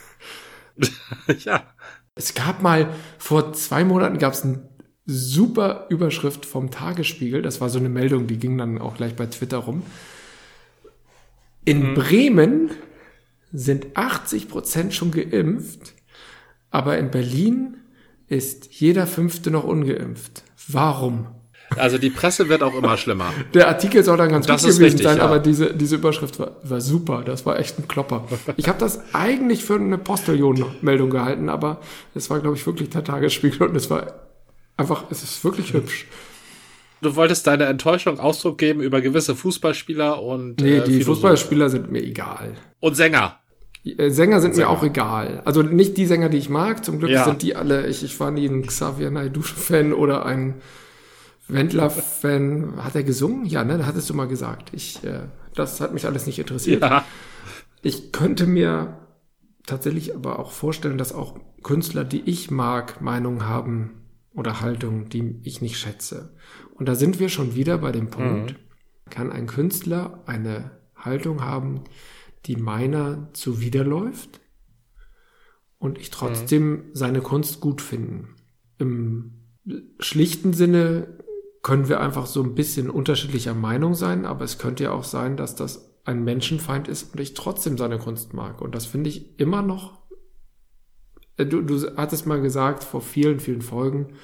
Ja. Es gab mal, vor zwei Monaten gab es eine super Überschrift vom Tagesspiegel, das war so eine Meldung, die ging dann auch gleich bei Twitter rum. In mhm. Bremen sind achtzig Prozent schon geimpft, aber in Berlin ist jeder Fünfte noch ungeimpft. Warum? Also die Presse wird auch immer schlimmer. Der Artikel soll dann ganz das gut gewesen richtig, sein, ja. aber diese, diese Überschrift war, war super. Das war echt ein Klopper. Ich habe das eigentlich für eine Postillon-Meldung gehalten, aber es war, glaube ich, wirklich der Tagesspiegel und es war einfach, es ist wirklich hübsch. Du wolltest deine Enttäuschung Ausdruck geben über gewisse Fußballspieler und Nee, äh, die Fußballspieler sind mir egal. Und Sänger. Sänger sind Sänger. mir auch egal. Also nicht die Sänger, die ich mag. Zum Glück ja. sind die alle, ich, ich war nie ein Xavier Naidoo-Fan oder ein Wendler-Fan. Hat er gesungen? Ja, ne, da hattest du mal gesagt. Ich, äh, das hat mich alles nicht interessiert. Ja. Ich könnte mir tatsächlich aber auch vorstellen, dass auch Künstler, die ich mag, Meinungen haben oder Haltungen, die ich nicht schätze. Und da sind wir schon wieder bei dem Punkt, mhm. kann ein Künstler eine Haltung haben, die meiner zuwiderläuft und ich trotzdem mhm. seine Kunst gut finden. Im schlichten Sinne können wir einfach so ein bisschen unterschiedlicher Meinung sein, aber es könnte ja auch sein, dass das ein Menschenfeind ist und ich trotzdem seine Kunst mag. Und das finde ich immer noch, du, du hattest mal gesagt vor vielen, vielen Folgen,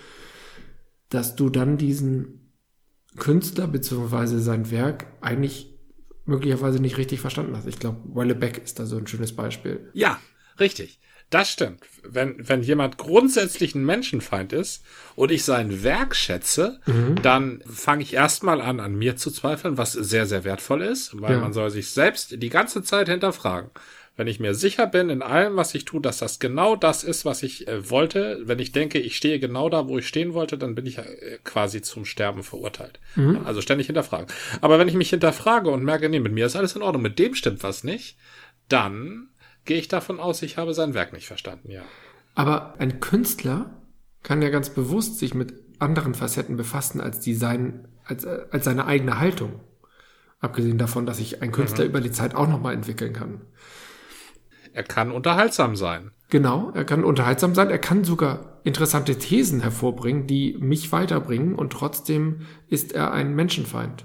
dass du dann diesen Künstler bzw. sein Werk eigentlich möglicherweise nicht richtig verstanden hast. Ich glaube, Wellebeck ist da so ein schönes Beispiel. Ja, richtig. Das stimmt. Wenn, wenn jemand grundsätzlich ein Menschenfeind ist und ich sein Werk schätze, mhm. dann fange ich erstmal an, an mir zu zweifeln, was sehr, sehr wertvoll ist, weil ja. man soll sich selbst die ganze Zeit hinterfragen. Wenn ich mir sicher bin in allem, was ich tue, dass das genau das ist, was ich äh, wollte, wenn ich denke, ich stehe genau da, wo ich stehen wollte, dann bin ich äh, quasi zum Sterben verurteilt. Mhm. Also ständig hinterfragen. Aber wenn ich mich hinterfrage und merke, nee, mit mir ist alles in Ordnung, mit dem stimmt was nicht, dann gehe ich davon aus, ich habe sein Werk nicht verstanden, ja. Aber ein Künstler kann ja ganz bewusst sich mit anderen Facetten befassen als die sein, als, als seine eigene Haltung. Abgesehen davon, dass sich ein Künstler mhm. über die Zeit auch nochmal entwickeln kann. Er kann unterhaltsam sein. Genau, er kann unterhaltsam sein. Er kann sogar interessante Thesen hervorbringen, die mich weiterbringen, und trotzdem ist er ein Menschenfeind.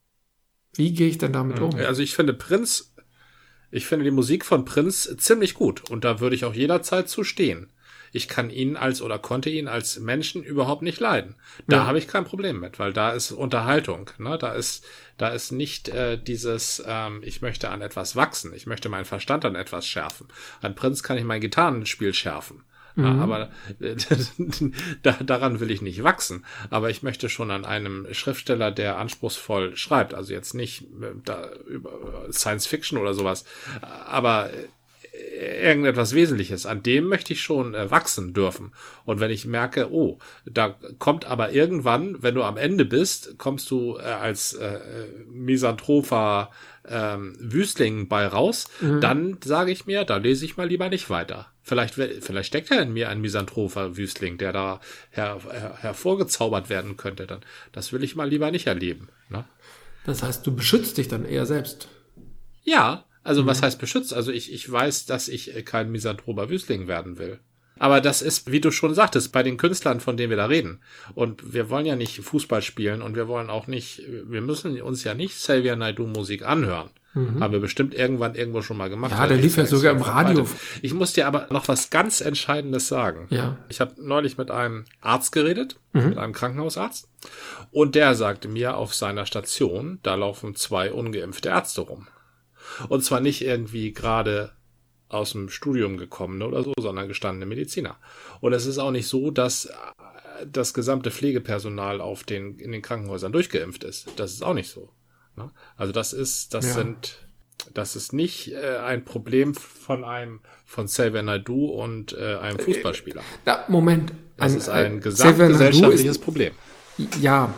Wie gehe ich denn damit um? Also ich finde Prince Ich finde die Musik von Prince ziemlich gut und da würde ich auch jederzeit zu stehen. Ich kann ihn als oder konnte ihn als Menschen überhaupt nicht leiden. Da ja. habe ich kein Problem mit, weil da ist Unterhaltung. Ne? Da ist da ist nicht äh, dieses, ähm, ich möchte an etwas wachsen, ich möchte meinen Verstand an etwas schärfen. An Prince kann ich mein Gitarrenspiel schärfen. Mhm. Ja, aber äh, da, daran will ich nicht wachsen. Aber ich möchte schon an einem Schriftsteller, der anspruchsvoll schreibt, also jetzt nicht äh, da über Science Fiction oder sowas, aber äh, irgendetwas Wesentliches, an dem möchte ich schon äh, wachsen dürfen. Und wenn ich merke, oh, da kommt aber irgendwann, wenn du am Ende bist, kommst du äh, als äh, Misanthroper ähm, Wüstling bei raus, mhm. dann sage ich mir, da lese ich mal lieber nicht weiter. Vielleicht, vielleicht steckt ja in mir ein Misanthroper Wüstling, der da her, her, hervorgezaubert werden könnte. Dann, das will ich mal lieber nicht erleben. Ne? Das heißt, du beschützt dich dann eher selbst. Ja, also mhm. was heißt beschützt? Also ich, ich weiß, dass ich kein Misanthroper Wüstling werden will. Aber das ist, wie du schon sagtest, bei den Künstlern, von denen wir da reden. Und wir wollen ja nicht Fußball spielen und wir wollen auch nicht, wir müssen uns ja nicht Xavier Naidoo Musik anhören. Mhm. Haben wir bestimmt irgendwann irgendwo schon mal gemacht. Ja, der lief ja sogar im Radio. Ich muss dir aber noch was ganz Entscheidendes sagen. Ja. Ich habe neulich mit einem Arzt geredet, mhm. mit einem Krankenhausarzt. Und der sagte mir, auf seiner Station, da laufen zwei ungeimpfte Ärzte rum. Und zwar nicht irgendwie gerade aus dem Studium gekommene oder so, sondern gestandene Mediziner. Und es ist auch nicht so, dass das gesamte Pflegepersonal auf den, in den Krankenhäusern durchgeimpft ist. Das ist auch nicht so. Also das ist, das ja. sind, das ist nicht äh, ein Problem von einem, von Xavier Naidoo und äh, einem Fußballspieler. Ja, Moment. Das ein, ist ein, ein gesamtgesellschaftliches ist, Problem. Ja.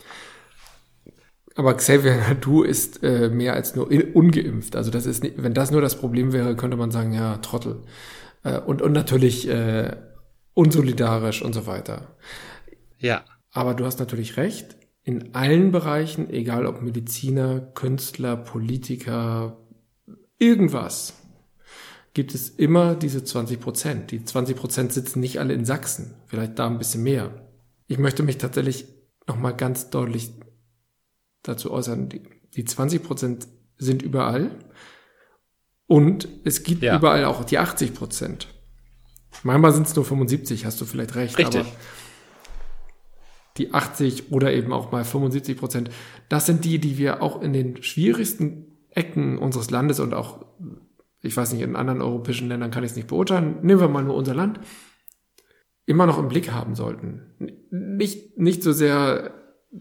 Aber Xavier Naidoo ist äh, mehr als nur ungeimpft. Also das ist nicht, wenn das nur das Problem wäre, könnte man sagen, ja, Trottel. Äh, und, und natürlich äh, unsolidarisch und so weiter. Ja. Aber du hast natürlich recht. In allen Bereichen, egal ob Mediziner, Künstler, Politiker, irgendwas, gibt es immer diese zwanzig Prozent. Die zwanzig Prozent sitzen nicht alle in Sachsen, vielleicht da ein bisschen mehr. Ich möchte mich tatsächlich nochmal ganz deutlich dazu äußern, die, die zwanzig Prozent sind überall und es gibt ja. überall auch die achtzig Prozent. Manchmal sind es nur fünfundsiebzig, hast du vielleicht recht. Richtig. Aber die achtzig oder eben auch mal fünfundsiebzig Prozent, das sind die, die wir auch in den schwierigsten Ecken unseres Landes und auch, ich weiß nicht, in anderen europäischen Ländern kann ich es nicht beurteilen, nehmen wir mal nur unser Land, immer noch im Blick haben sollten. Nicht, nicht so sehr,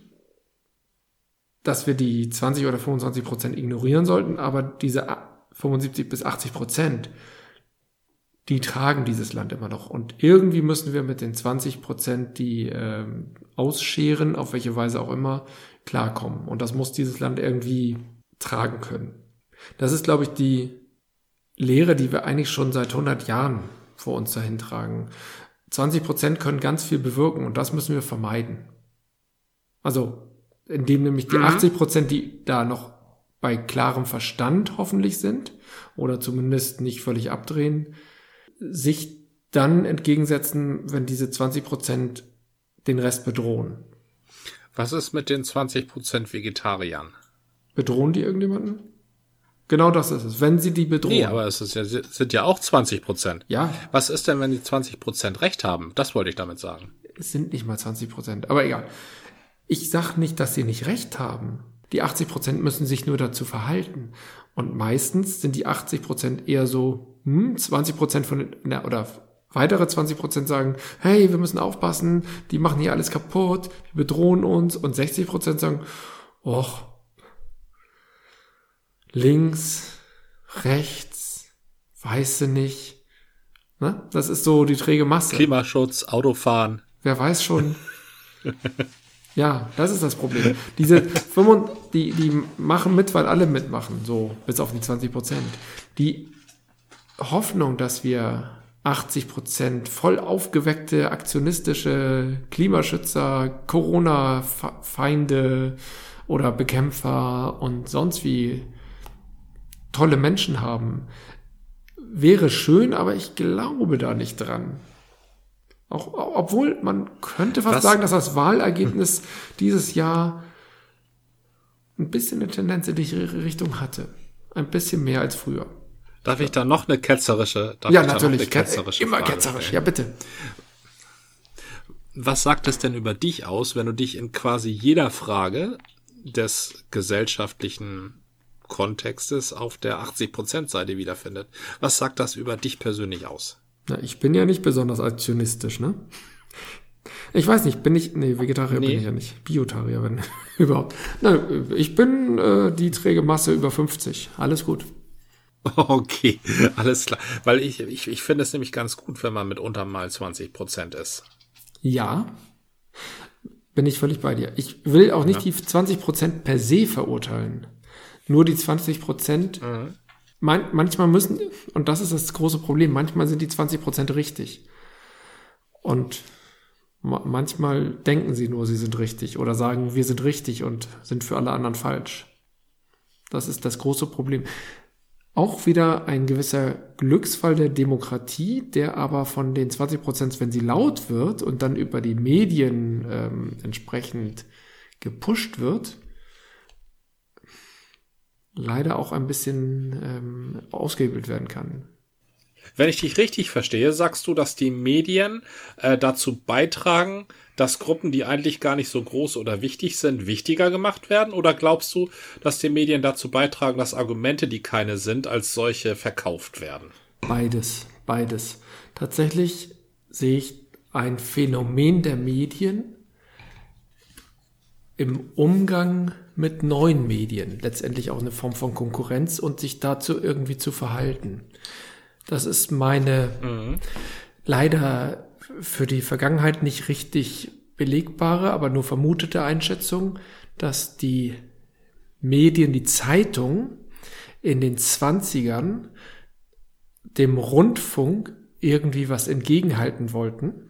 dass wir die zwanzig oder fünfundzwanzig Prozent ignorieren sollten, aber diese fünfundsiebzig bis achtzig Prozent, die tragen dieses Land immer noch. Und irgendwie müssen wir mit den zwanzig Prozent, die ähm, ausscheren, auf welche Weise auch immer, klarkommen. Und das muss dieses Land irgendwie tragen können. Das ist, glaube ich, die Lehre, die wir eigentlich schon seit hundert Jahren vor uns dahin tragen. zwanzig Prozent können ganz viel bewirken und das müssen wir vermeiden. Also, indem nämlich die mhm. achtzig Prozent, die da noch bei klarem Verstand hoffentlich sind oder zumindest nicht völlig abdrehen, sich dann entgegensetzen, wenn diese zwanzig Prozent den Rest bedrohen. Was ist mit den zwanzig Prozent Vegetariern? Bedrohen die irgendjemanden? Genau das ist es. Wenn sie die bedrohen. Nee, aber es ist ja, sind ja auch zwanzig Prozent. Ja. Was ist denn, wenn die zwanzig Prozent Recht haben? Das wollte ich damit sagen. Es sind nicht mal zwanzig Prozent, aber egal. Ich sag nicht, dass sie nicht Recht haben. Die achtzig Prozent müssen sich nur dazu verhalten. Und meistens sind die achtzig Prozent eher so, hm, zwanzig Prozent von, na, oder weitere zwanzig Prozent sagen, hey, wir müssen aufpassen, die machen hier alles kaputt, die bedrohen uns. Und sechzig Prozent sagen, och, links, rechts, weißt du nicht. Ne? Das ist so die träge Masse. Klimaschutz, Autofahren. Wer weiß schon. Ja, das ist das Problem. Diese fünfundfünfzig, die, die machen mit, weil alle mitmachen, so bis auf die zwanzig Prozent. Die Hoffnung, dass wir achtzig Prozent voll aufgeweckte, aktionistische Klimaschützer, Corona-Feinde oder Bekämpfer und sonst wie tolle Menschen haben, wäre schön, aber ich glaube da nicht dran. Auch, obwohl man könnte fast Was? sagen, dass das Wahlergebnis dieses Jahr ein bisschen eine Tendenz in die Richtung hatte. Ein bisschen mehr als früher. Darf ich da noch eine ketzerische darf Ja, ich natürlich. Da noch eine ketzerische Immer Frage ketzerisch. stellen? Ja, bitte. Was sagt es denn über dich aus, wenn du dich in quasi jeder Frage des gesellschaftlichen Kontextes auf der achtzig Prozent Seite wiederfindet? Was sagt das über dich persönlich aus? Na, ich bin ja nicht besonders aktionistisch, ne? Ich weiß nicht, bin ich, nee, Vegetarier nee. bin ich ja nicht. Biotarier, wenn überhaupt. Na, ich bin äh, die träge Masse über fünfzig. Alles gut. Okay, alles klar. Weil ich, ich, ich finde es nämlich ganz gut, wenn man mitunter mal zwanzig Prozent ist. Ja, bin ich völlig bei dir. Ich will auch nicht ja. die zwanzig Prozent per se verurteilen. Nur die zwanzig Prozent, mhm. man, manchmal müssen, und das ist das große Problem, manchmal sind die zwanzig Prozent richtig. Und ma- manchmal denken sie nur, sie sind richtig oder sagen, wir sind richtig und sind für alle anderen falsch. Das ist das große Problem. Auch wieder ein gewisser Glücksfall der Demokratie, der aber von den zwanzig Prozent, wenn sie laut wird und dann über die Medien ähm, entsprechend gepusht wird, leider auch ein bisschen ähm, ausgehebelt werden kann. Wenn ich dich richtig verstehe, sagst du, dass die Medien äh, dazu beitragen, dass Gruppen, die eigentlich gar nicht so groß oder wichtig sind, wichtiger gemacht werden? Oder glaubst du, dass die Medien dazu beitragen, dass Argumente, die keine sind, als solche verkauft werden? Beides, beides. Tatsächlich sehe ich ein Phänomen der Medien im Umgang mit neuen Medien, letztendlich auch eine Form von Konkurrenz und sich dazu irgendwie zu verhalten. Das ist meine mhm. leider für die Vergangenheit nicht richtig belegbare, aber nur vermutete Einschätzung, dass die Medien, die Zeitung in den zwanzigern dem Rundfunk irgendwie was entgegenhalten wollten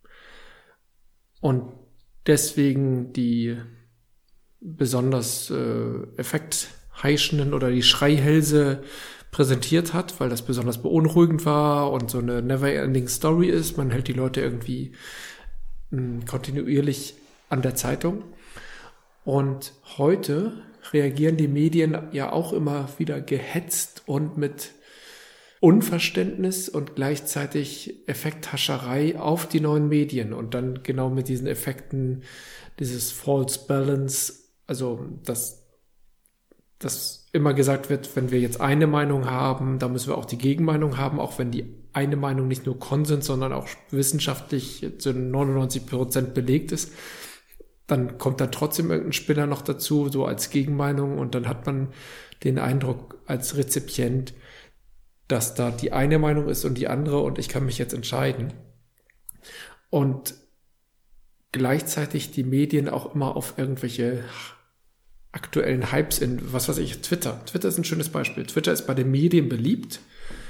und deswegen die besonders äh, effektheischenden oder die Schreihälse präsentiert hat, weil das besonders beunruhigend war und so eine never-ending Story ist. Man hält die Leute irgendwie mh, kontinuierlich an der Zeitung. Und heute reagieren die Medien ja auch immer wieder gehetzt und mit Unverständnis und gleichzeitig Effekthascherei auf die neuen Medien und dann genau mit diesen Effekten, dieses False Balance, also dass dass immer gesagt wird, wenn wir jetzt eine Meinung haben, dann müssen wir auch die Gegenmeinung haben, auch wenn die eine Meinung nicht nur Konsens, sondern auch wissenschaftlich zu neunundneunzig Prozent belegt ist, dann kommt da trotzdem irgendein Spinner noch dazu, so als Gegenmeinung und dann hat man den Eindruck als Rezipient, dass da die eine Meinung ist und die andere und ich kann mich jetzt entscheiden. Und gleichzeitig die Medien auch immer auf irgendwelche aktuellen Hypes in, was weiß ich, Twitter. Twitter ist ein schönes Beispiel. Twitter ist bei den Medien beliebt.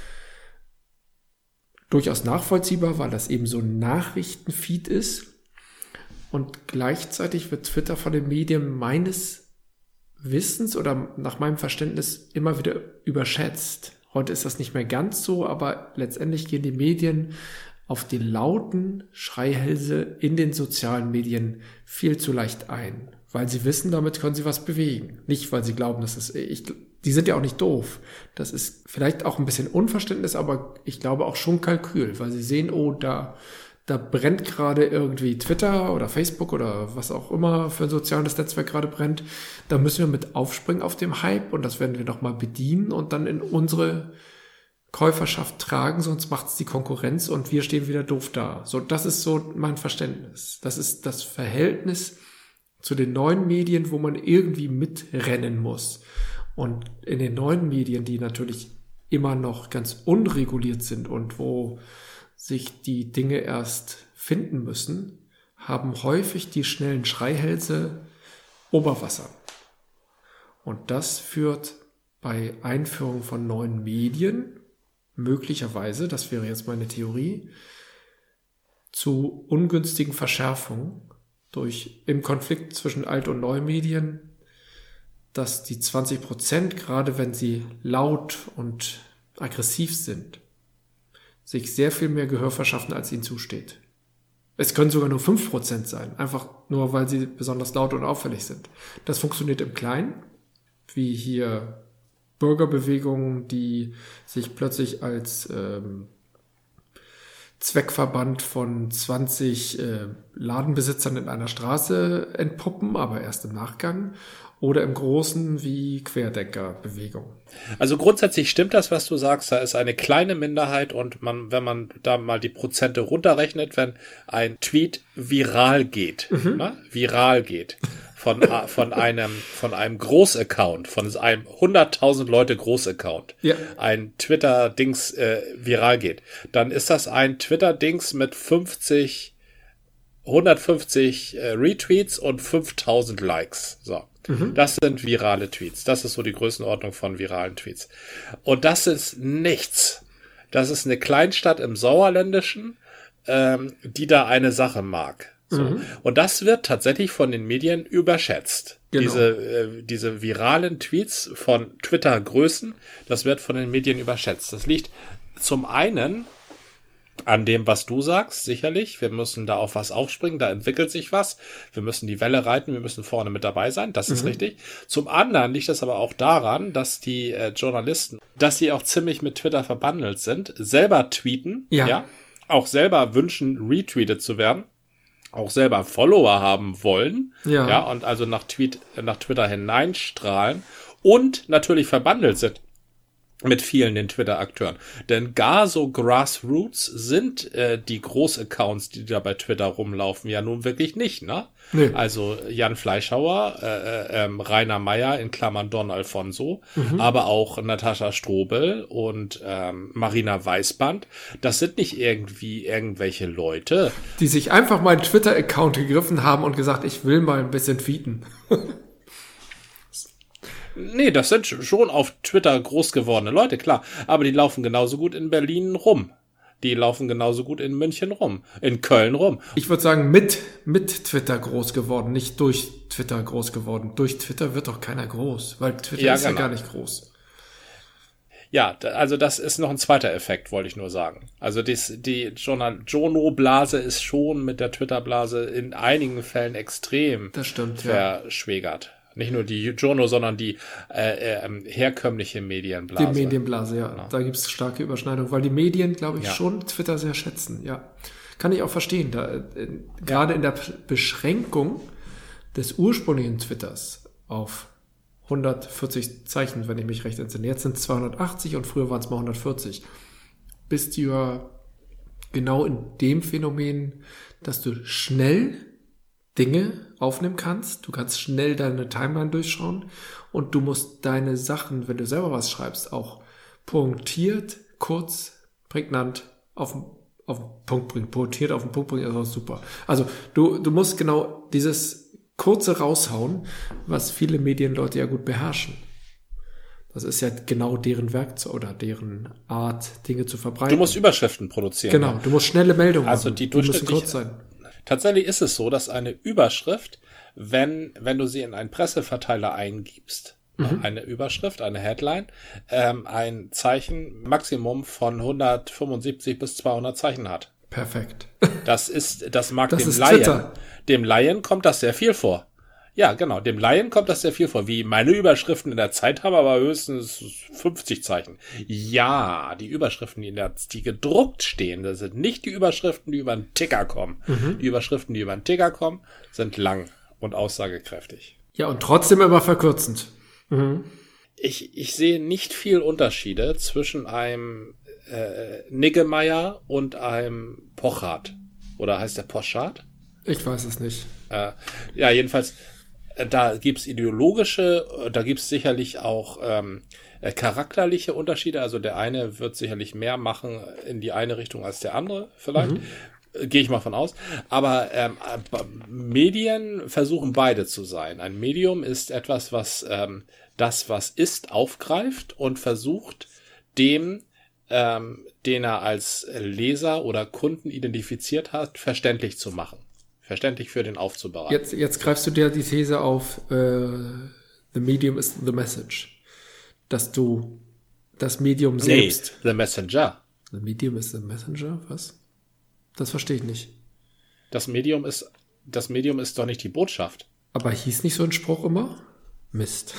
Durchaus nachvollziehbar, weil das eben so ein Nachrichtenfeed ist. Und gleichzeitig wird Twitter von den Medien meines Wissens oder nach meinem Verständnis immer wieder überschätzt. Heute ist das nicht mehr ganz so, aber letztendlich gehen die Medien auf die lauten Schreihälse in den sozialen Medien viel zu leicht ein. Weil sie wissen, damit können sie was bewegen. Nicht, weil sie glauben, dass es, ich, die sind ja auch nicht doof. Das ist vielleicht auch ein bisschen Unverständnis, aber ich glaube auch schon Kalkül, weil sie sehen, oh, da, da brennt gerade irgendwie Twitter oder Facebook oder was auch immer für ein soziales Netzwerk gerade brennt. Da müssen wir mit aufspringen auf dem Hype und das werden wir nochmal bedienen und dann in unsere Käuferschaft tragen, sonst macht's die Konkurrenz und wir stehen wieder doof da. So, das ist so mein Verständnis. Das ist das Verhältnis zu den neuen Medien, wo man irgendwie mitrennen muss. Und in den neuen Medien, die natürlich immer noch ganz unreguliert sind und wo sich die Dinge erst finden müssen, haben häufig die schnellen Schreihälse Oberwasser. Und das führt bei Einführung von neuen Medien möglicherweise, das wäre jetzt meine Theorie, zu ungünstigen Verschärfungen durch im Konflikt zwischen Alt- und Neumedien, dass die zwanzig Prozent, gerade wenn sie laut und aggressiv sind, sich sehr viel mehr Gehör verschaffen, als ihnen zusteht. Es können sogar nur fünf Prozent sein, einfach nur, weil sie besonders laut und auffällig sind. Das funktioniert im Kleinen, wie hier Bürgerbewegungen, die sich plötzlich als ähm, Zweckverband von zwanzig äh, Ladenbesitzern in einer Straße entpuppen, aber erst im Nachgang. Oder im Großen wie Querdenkerbewegung. Also grundsätzlich stimmt das, was du sagst. Da ist eine kleine Minderheit und man, wenn man da mal die Prozente runterrechnet, wenn ein Tweet viral geht, mhm. ne? viral geht von von einem von einem Großaccount, von einem hunderttausend Leute Großaccount, ja. ein Twitter-Dings äh, viral geht, dann ist das ein Twitter-Dings mit fünfzig, hundertfünfzig äh, Retweets und fünftausend Likes. So. Das sind virale Tweets. Das ist so die Größenordnung von viralen Tweets. Und das ist nichts. Das ist eine Kleinstadt im Sauerländischen, ähm, die da eine Sache mag. So. Mhm. Und das wird tatsächlich von den Medien überschätzt. Genau. Diese, äh, diese viralen Tweets von Twitter-Größen, das wird von den Medien überschätzt. Das liegt zum einen an dem, was du sagst, sicherlich. Wir müssen da auf was aufspringen, da entwickelt sich was. Wir müssen die Welle reiten, wir müssen vorne mit dabei sein, das ist mhm. richtig. Zum anderen liegt das aber auch daran, dass die äh, Journalisten, dass sie auch ziemlich mit Twitter verbandelt sind, selber tweeten, ja, ja auch selber wünschen, retweetet zu werden, auch selber Follower haben wollen, ja, ja und also nach Tweet, nach Twitter hineinstrahlen und natürlich verbandelt sind mit vielen den Twitter-Akteuren. Denn gar so Grassroots sind äh, die Großaccounts, die da bei Twitter rumlaufen, ja nun wirklich nicht, ne? Nee. Also Jan Fleischhauer, äh, äh, Rainer Meyer in Klammern Don Alfonso, mhm. aber auch Natascha Strobel und ähm, Marina Weißband. Das sind nicht irgendwie irgendwelche Leute, die sich einfach mal einen Twitter-Account gegriffen haben und gesagt, ich will mal ein bisschen tweeten. Nee, das sind schon auf Twitter groß gewordene Leute, klar. Aber die laufen genauso gut in Berlin rum. Die laufen genauso gut in München rum, in Köln rum. Ich würde sagen, mit, mit Twitter groß geworden, nicht durch Twitter groß geworden. Durch Twitter wird doch keiner groß, weil Twitter ja, ist genau. ja gar nicht groß. Ja, also das ist noch ein zweiter Effekt, wollte ich nur sagen. Also dies, die Jono-Blase ist schon mit der Twitter-Blase in einigen Fällen extrem das stimmt, verschwägert. Ja. Nicht nur die Jono, sondern die äh, äh, herkömmliche Medienblase. Die Medienblase, ja. Genau. Da gibt es starke Überschneidungen, weil die Medien, glaube ich, ja. schon Twitter sehr schätzen. Ja, kann ich auch verstehen. Da, äh, gerade in der Beschränkung des ursprünglichen Twitters auf hundertvierzig Zeichen, wenn ich mich recht entsinne. Jetzt sind es zweihundertachtzig und früher waren es mal hundertvierzig. Bist du ja genau in dem Phänomen, dass du schnell Dinge aufnehmen kannst. Du kannst schnell deine Timeline durchschauen und du musst deine Sachen, wenn du selber was schreibst, auch punktiert, kurz, prägnant auf den, auf den Punkt bringen. Punktiert auf den Punkt bringen ist auch super. Also du, du musst genau dieses kurze raushauen, was viele Medienleute ja gut beherrschen. Das ist ja genau deren Werkzeug oder deren Art, Dinge zu verbreiten. Du musst Überschriften produzieren. Genau, ja. Du musst schnelle Meldungen also machen. Die, die müssen kurz sein. Tatsächlich ist es so, dass eine Überschrift, wenn wenn du sie in einen Presseverteiler eingibst, mhm. eine Überschrift, eine Headline, ähm, ein Zeichen Maximum von hundertfünfundsiebzig bis zweihundert Zeichen hat. Perfekt. Das ist, das mag das dem ist Laien, Twitter. dem Laien kommt das sehr viel vor. Ja, genau. Dem Laien kommt das sehr viel vor. Wie meine Überschriften in der Zeit haben aber höchstens fünfzig Zeichen. Ja, die Überschriften, die, in der, die gedruckt stehen, das sind nicht die Überschriften, die über den Ticker kommen. Mhm. Die Überschriften, die über den Ticker kommen, sind lang und aussagekräftig. Ja, und trotzdem immer verkürzend. Mhm. Ich, ich sehe nicht viel Unterschiede zwischen einem äh, Niggemeier und einem Pochart. Oder heißt der Pochart? Ich weiß es nicht. Äh, ja, jedenfalls, äh, da gibt's ideologische, äh, da gibt's sicherlich auch ähm, äh, charakterliche Unterschiede. Also der eine wird sicherlich mehr machen in die eine Richtung als der andere, vielleicht. Mhm. Gehe ich mal von aus. Aber ähm, Medien versuchen beide zu sein. Ein Medium ist etwas, was ähm, das, was ist, aufgreift und versucht, dem, ähm, den er als Leser oder Kunden identifiziert hat, verständlich zu machen. Verständlich für den aufzubereiten. Jetzt, jetzt greifst du dir die These auf, äh, the medium is the message. Dass du das Medium selbst... Nee, the messenger. The medium is the messenger? Was? Das verstehe ich nicht. Das Medium ist, das Medium ist doch nicht die Botschaft. Aber hieß nicht so ein Spruch immer? Mist.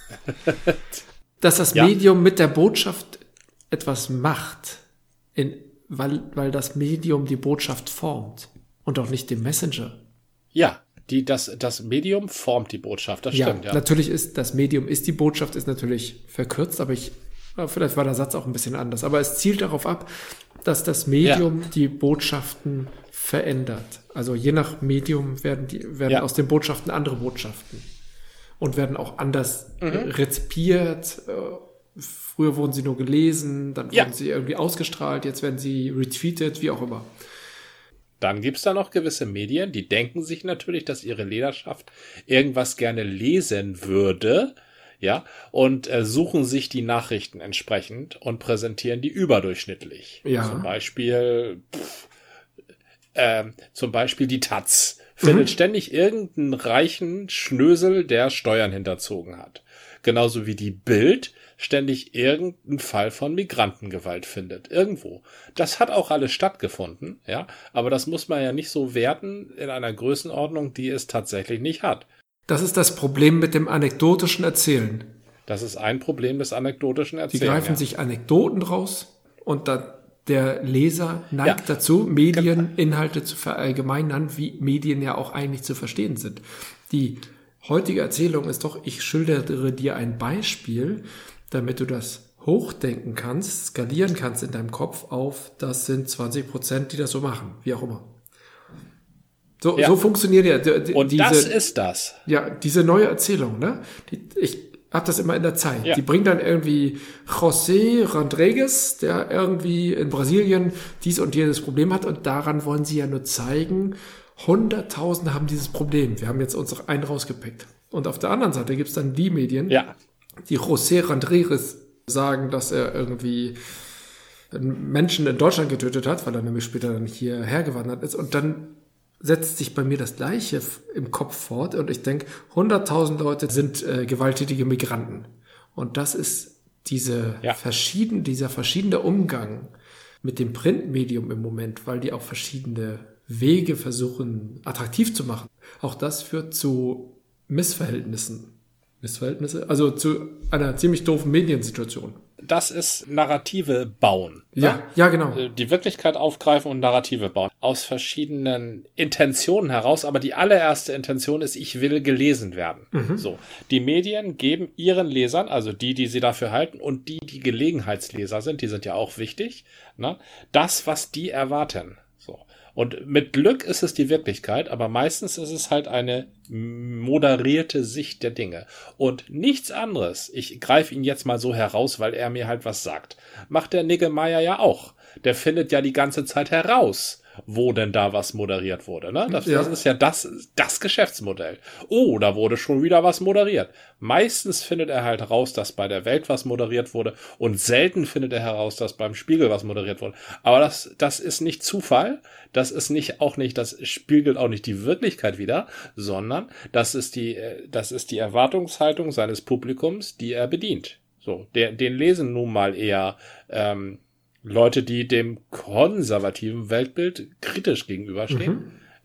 Dass das Ja. Medium mit der Botschaft etwas macht, in, weil, weil das Medium die Botschaft formt und auch nicht den Messenger. Ja, die, das, das Medium formt die Botschaft, das stimmt, ja. Natürlich ist das Medium ist die Botschaft, ist natürlich verkürzt, aber ich, vielleicht war der Satz auch ein bisschen anders, aber es zielt darauf ab, dass das Medium ja. die Botschaften verändert. Also je nach Medium werden die werden ja. aus den Botschaften andere Botschaften und werden auch anders mhm. rezipiert. Früher wurden sie nur gelesen, dann ja. wurden sie irgendwie ausgestrahlt, jetzt werden sie retweetet, wie auch immer. Dann gibt's da noch gewisse Medien, die denken sich natürlich, dass ihre Leserschaft irgendwas gerne lesen würde, ja, und äh, suchen sich die Nachrichten entsprechend und präsentieren die überdurchschnittlich. Ja. Zum Beispiel, pff, äh, zum Beispiel die Taz findet mhm. ständig irgendeinen reichen Schnösel, der Steuern hinterzogen hat. Genauso wie die Bild ständig irgendeinen Fall von Migrantengewalt findet. Irgendwo. Das hat auch alles stattgefunden, ja, aber das muss man ja nicht so werten in einer Größenordnung, die es tatsächlich nicht hat. Das ist das Problem mit dem anekdotischen Erzählen. Das ist ein Problem des anekdotischen Erzählens. Sie greifen ja. sich Anekdoten raus und dann der Leser neigt ja. dazu, Medieninhalte zu verallgemeinern, wie Medien ja auch eigentlich zu verstehen sind. Die heutige Erzählung ist doch, ich schildere dir ein Beispiel, damit du das hochdenken kannst, skalieren kannst in deinem Kopf auf, das sind zwanzig Prozent, die das so machen, wie auch immer. So, ja. so funktioniert ja die, die, und diese, das ist das. Ja, diese neue Erzählung, ne? Die, ich habe das immer in der Zeit. Ja. Die bringt dann irgendwie José Rodriguez, der irgendwie in Brasilien dies und jenes Problem hat und daran wollen sie ja nur zeigen, Hunderttausende haben dieses Problem. Wir haben jetzt uns einen rausgepickt. Und auf der anderen Seite gibt's dann die Medien, ja. die José Rodriguez sagen, dass er irgendwie einen Menschen in Deutschland getötet hat, weil er nämlich später dann hierher gewandert ist und dann setzt sich bei mir das Gleiche im Kopf fort und ich denke, hunderttausend Leute sind äh, gewalttätige Migranten. Und das ist diese ja. verschieden, dieser verschiedene Umgang mit dem Printmedium im Moment, weil die auch verschiedene Wege versuchen, attraktiv zu machen. Auch das führt zu Missverhältnissen. Missverhältnisse? Also zu einer ziemlich doofen Mediensituation. Das ist Narrative bauen. Ja, ne? ja, genau. Die Wirklichkeit aufgreifen und Narrative bauen. Aus verschiedenen Intentionen heraus, aber die allererste Intention ist, ich will gelesen werden. Mhm. So. Die Medien geben ihren Lesern, also die, die sie dafür halten und die, die Gelegenheitsleser sind, die sind ja auch wichtig, ne? Das, was die erwarten. So. Und mit Glück ist es die Wirklichkeit, aber meistens ist es halt eine moderierte Sicht der Dinge. Und nichts anderes, ich greife ihn jetzt mal so heraus, weil er mir halt was sagt, macht der Niggemeier ja auch. Der findet ja die ganze Zeit heraus, wo denn da was moderiert wurde. Ne? Das, ja. das ist ja das, das Geschäftsmodell. Oh, da wurde schon wieder was moderiert. Meistens findet er halt heraus, dass bei der Welt was moderiert wurde und selten findet er heraus, dass beim Spiegel was moderiert wurde. Aber das, das ist nicht Zufall, das ist nicht auch nicht, das spiegelt auch nicht die Wirklichkeit wider, sondern das ist die, das ist die Erwartungshaltung seines Publikums, die er bedient. So, der, den lesen nun mal eher ähm, Leute, die dem konservativen Weltbild kritisch gegenüberstehen,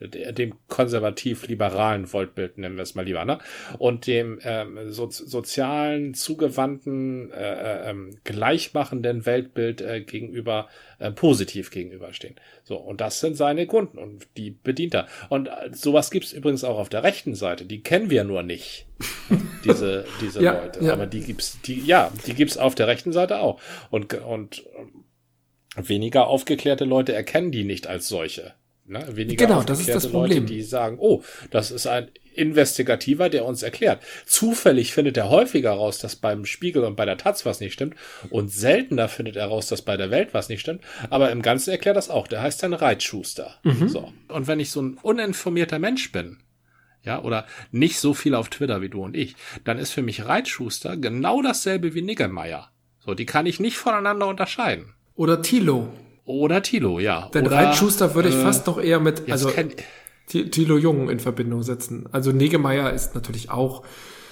dem konservativ-liberalen Weltbild, nennen wir es mal lieber, ne? Und dem ähm, so, sozialen, zugewandten, äh, äh, gleichmachenden Weltbild äh, gegenüber, äh, positiv gegenüberstehen. So, und das sind seine Kunden und die bedient er. Und äh, sowas gibt's übrigens auch auf der rechten Seite, die kennen wir nur nicht, diese, diese ja, Leute. Ja. Aber die gibt's, die, ja, die gibt's auf der rechten Seite auch. Und, und weniger aufgeklärte Leute erkennen die nicht als solche. Ne? Weniger genau, das ist das Problem. Leute, die sagen, oh, das ist ein Investigativer, der uns erklärt. Zufällig findet er häufiger raus, dass beim Spiegel und bei der Taz was nicht stimmt und seltener findet er raus, dass bei der Welt was nicht stimmt, aber im Ganzen erklärt das auch. Der heißt dann Reitschuster. Mhm. So. Und wenn ich so ein uninformierter Mensch bin, ja, oder nicht so viel auf Twitter wie du und ich, dann ist für mich Reitschuster genau dasselbe wie Niggemeier. So, die kann ich nicht voneinander unterscheiden. Oder Thilo. Oder Thilo, ja. Den Oder, Reitschuster würde ich äh, fast noch eher mit, also kenn- Thilo Jung in Verbindung setzen. Also Niggemeier ist natürlich auch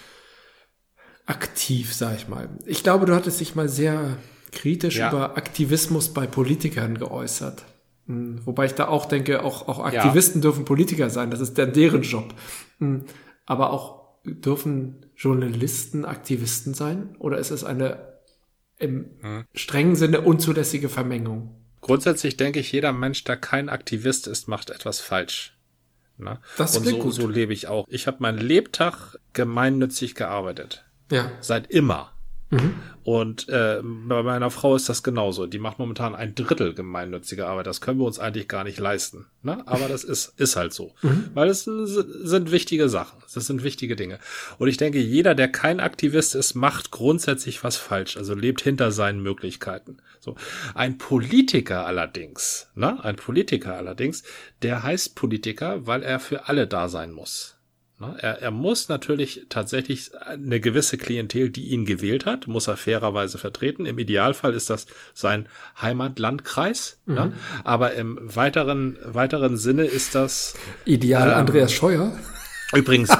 aktiv, sag ich mal. Ich glaube, du hattest dich mal sehr kritisch ja. über Aktivismus bei Politikern geäußert. Wobei ich da auch denke, auch, auch Aktivisten ja. dürfen Politiker sein, das ist dann deren Job. Aber auch dürfen Journalisten Aktivisten sein? Oder ist es eine im hm. strengen Sinne unzulässige Vermengung? Grundsätzlich denke ich, jeder Mensch, der kein Aktivist ist, macht etwas falsch. Na? Das Und so, gut. so lebe ich auch. Ich habe meinen Lebtag gemeinnützig gearbeitet. Ja. Seit immer. Mhm. Und äh, bei meiner Frau ist das genauso. Die macht momentan ein Drittel gemeinnützige Arbeit. Das können wir uns eigentlich gar nicht leisten. Ne? Aber das ist ist halt so. Mhm. Weil es sind wichtige Sachen. Das sind wichtige Dinge. Und ich denke, jeder, der kein Aktivist ist, macht grundsätzlich was falsch. Also lebt hinter seinen Möglichkeiten. So. Ein Politiker allerdings, ne? Ein Politiker allerdings, der heißt Politiker, weil er für alle da sein muss. Er, er muss natürlich tatsächlich eine gewisse Klientel, die ihn gewählt hat, muss er fairerweise vertreten. Im Idealfall ist das sein Heimatlandkreis. Mhm. Ne? Aber im weiteren, weiteren Sinne ist das... Ideal ähm, Andreas Scheuer. Übrigens...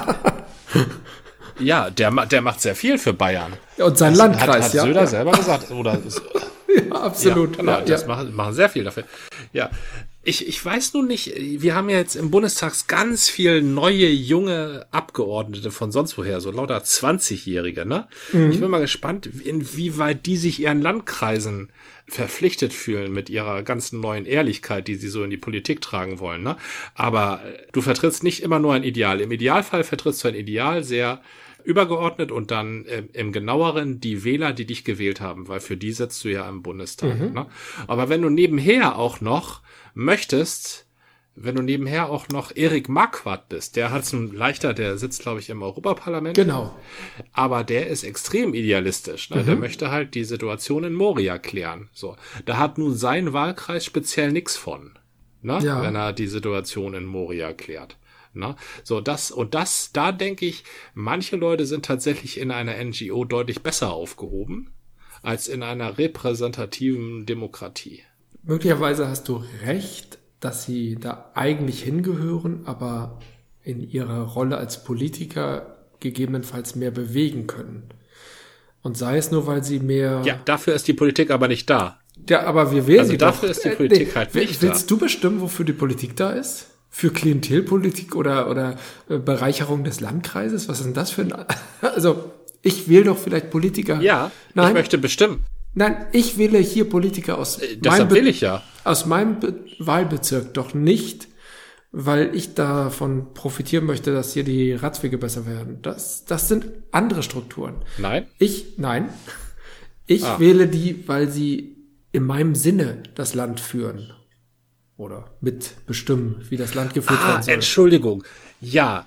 ja, der, der macht sehr viel für Bayern. Und sein das Landkreis, hat, hat ja. Söder ja. selber gesagt. Oder, ja, absolut. Ja, genau, ja, das ja. machen, machen sehr viel dafür. Ja. Ich, ich weiß nun nicht, wir haben ja jetzt im Bundestag ganz viel neue, junge Abgeordnete von sonst woher, so lauter zwanzigjährige, ne? Mhm. Ich bin mal gespannt, inwieweit die sich ihren Landkreisen verpflichtet fühlen mit ihrer ganzen neuen Ehrlichkeit, die sie so in die Politik tragen wollen, ne? Aber du vertrittst nicht immer nur ein Ideal. Im Idealfall vertrittst du ein Ideal sehr übergeordnet und dann äh, im genaueren die Wähler, die dich gewählt haben, weil für die sitzt du ja im Bundestag. Mhm. Ne? Aber wenn du nebenher auch noch möchtest, wenn du nebenher auch noch Erik Marquardt bist, der hat's nun leichter, der sitzt, glaube ich, im Europaparlament. Genau. Aber der ist extrem idealistisch. Ne? Mhm. Der möchte halt die Situation in Moria klären. So, da hat nun sein Wahlkreis speziell nichts von, ne? Ja. Wenn er die Situation in Moria klärt. Na, so das und das, da denke ich, manche Leute sind tatsächlich in einer N G O deutlich besser aufgehoben als in einer repräsentativen Demokratie. Möglicherweise hast du recht, dass sie da eigentlich hingehören, aber in ihrer Rolle als Politiker gegebenenfalls mehr bewegen können. Und sei es nur, weil sie mehr... Ja, dafür ist die Politik aber nicht da. Ja, aber wir wählen also sie dafür doch. ist die Politik äh, nee, halt nicht willst da. Willst du bestimmen, wofür die Politik da ist? Für Klientelpolitik oder, oder Bereicherung des Landkreises? Was ist denn das für ein... Also, ich wähle doch vielleicht Politiker... Ja, Nein. ich möchte bestimmen. Nein, ich wähle hier Politiker aus meinem, Be- will ich ja. aus meinem Be- Wahlbezirk, doch nicht, weil ich davon profitieren möchte, dass hier die Radwege besser werden. Das, das sind andere Strukturen. Nein? Ich, nein. Ich ah. wähle die, weil sie in meinem Sinne das Land führen. Oder mitbestimmen, wie das Land geführt ah, werden soll. Entschuldigung. Ja,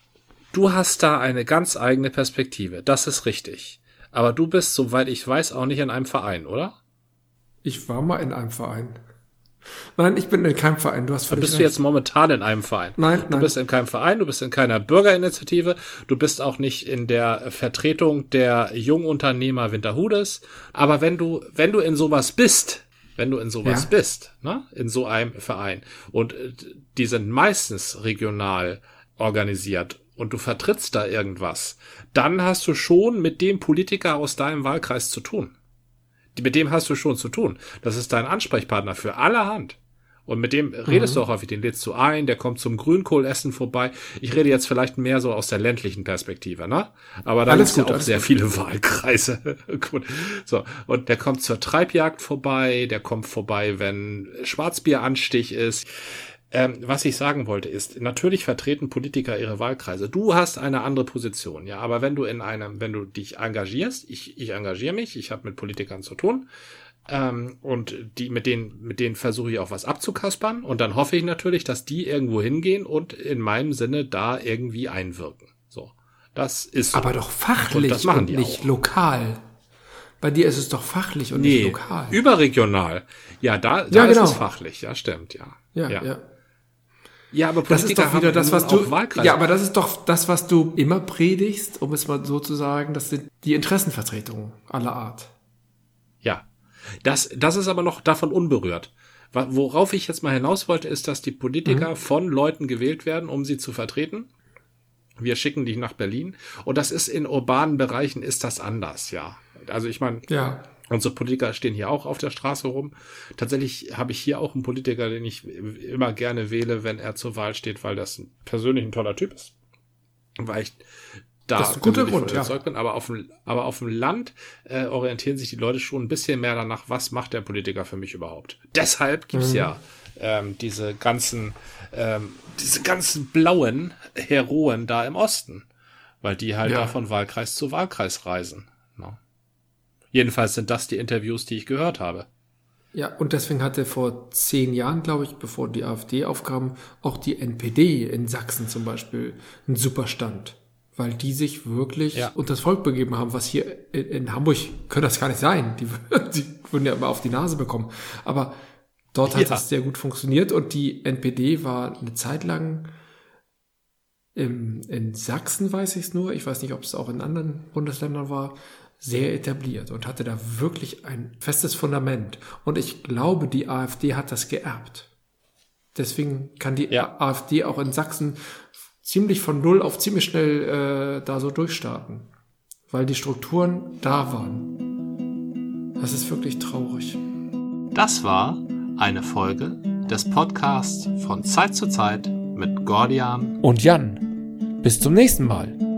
du hast da eine ganz eigene Perspektive. Das ist richtig. Aber du bist, soweit ich weiß, auch nicht in einem Verein, oder? Ich war mal in einem Verein. Nein, ich bin in keinem Verein. Du hast völlig bist recht. Du jetzt momentan in einem Verein? Nein, du nein. Du bist in keinem Verein, du bist in keiner Bürgerinitiative, du bist auch nicht in der Vertretung der Jungunternehmer Winterhudes. Aber wenn du, wenn du in sowas bist, wenn du in sowas ja. bist, ne, in so einem Verein, und die sind meistens regional organisiert und du vertrittst da irgendwas, dann hast du schon mit dem Politiker aus deinem Wahlkreis zu tun. Mit dem hast du schon zu tun. Das ist dein Ansprechpartner für allerhand. Und mit dem redest mhm. du auch häufig, den lädst du ein, der kommt zum Grünkohlessen vorbei. Ich rede jetzt vielleicht mehr so aus der ländlichen Perspektive, ne? Aber da gibt es ja auch sehr gut. viele Wahlkreise. Gut. So. Und der kommt zur Treibjagd vorbei, der kommt vorbei, wenn Schwarzbieranstich ist. Ähm, was ich sagen wollte ist, natürlich vertreten Politiker ihre Wahlkreise. Du hast eine andere Position, ja, aber wenn du in einem, wenn du dich engagierst, ich, ich engagiere mich, ich habe mit Politikern zu tun, ähm, und die, mit denen, mit denen versuche ich auch was abzukaspern und dann hoffe ich natürlich, dass die irgendwo hingehen und in meinem Sinne da irgendwie einwirken. So. Das ist so. Aber doch fachlich und, das machen die und nicht auch. lokal. Bei dir ist es doch fachlich und nee, nicht lokal. Überregional. Ja, da, da ja, genau. ist es fachlich, ja, stimmt, ja. Ja, ja. ja. Ja, aber das ist doch wieder das, was du, Wahlkreise. ja, aber das ist doch das, was du immer predigst, um es mal so zu sagen, das sind die Interessenvertretungen aller Art. Ja, das, das ist aber noch davon unberührt. Worauf ich jetzt mal hinaus wollte, ist, dass die Politiker mhm. von Leuten gewählt werden, um sie zu vertreten. Wir schicken die nach Berlin. Und das ist in urbanen Bereichen ist das anders, ja. Also ich meine, ja. unsere Politiker stehen hier auch auf der Straße rum. Tatsächlich habe ich hier auch einen Politiker, den ich immer gerne wähle, wenn er zur Wahl steht, weil das ein persönlich ein toller Typ ist. Weil ich da das ist ein guter Grund, überzeugt bin. Aber auf dem, aber auf dem Land äh, orientieren sich die Leute schon ein bisschen mehr danach, was macht der Politiker für mich überhaupt. Deshalb gibt's mhm. ja ähm, diese ganzen, ähm, diese ganzen blauen Heroen da im Osten. Weil die halt ja. da von Wahlkreis zu Wahlkreis reisen. No. Jedenfalls sind das die Interviews, die ich gehört habe. Ja, und deswegen hatte vor zehn Jahren, glaube ich, bevor die AfD aufkam, auch die N P D in Sachsen zum Beispiel einen super Stand. Weil die sich wirklich ja. unter das Volk begeben haben, was hier in, in Hamburg könnte das gar nicht sein. Die, die würden ja immer auf die Nase bekommen. Aber dort hat ja. das sehr gut funktioniert und die N P D war eine Zeit lang im, in Sachsen, weiß ich es nur, ich weiß nicht, ob es auch in anderen Bundesländern war, sehr etabliert und hatte da wirklich ein festes Fundament. Und ich glaube, die AfD hat das geerbt. Deswegen kann die ja. AfD auch in Sachsen ziemlich von null auf ziemlich schnell äh, da so durchstarten. Weil die Strukturen da waren. Das ist wirklich traurig. Das war eine Folge des Podcasts von Zeit zu Zeit mit Gordian und Jan. Bis zum nächsten Mal.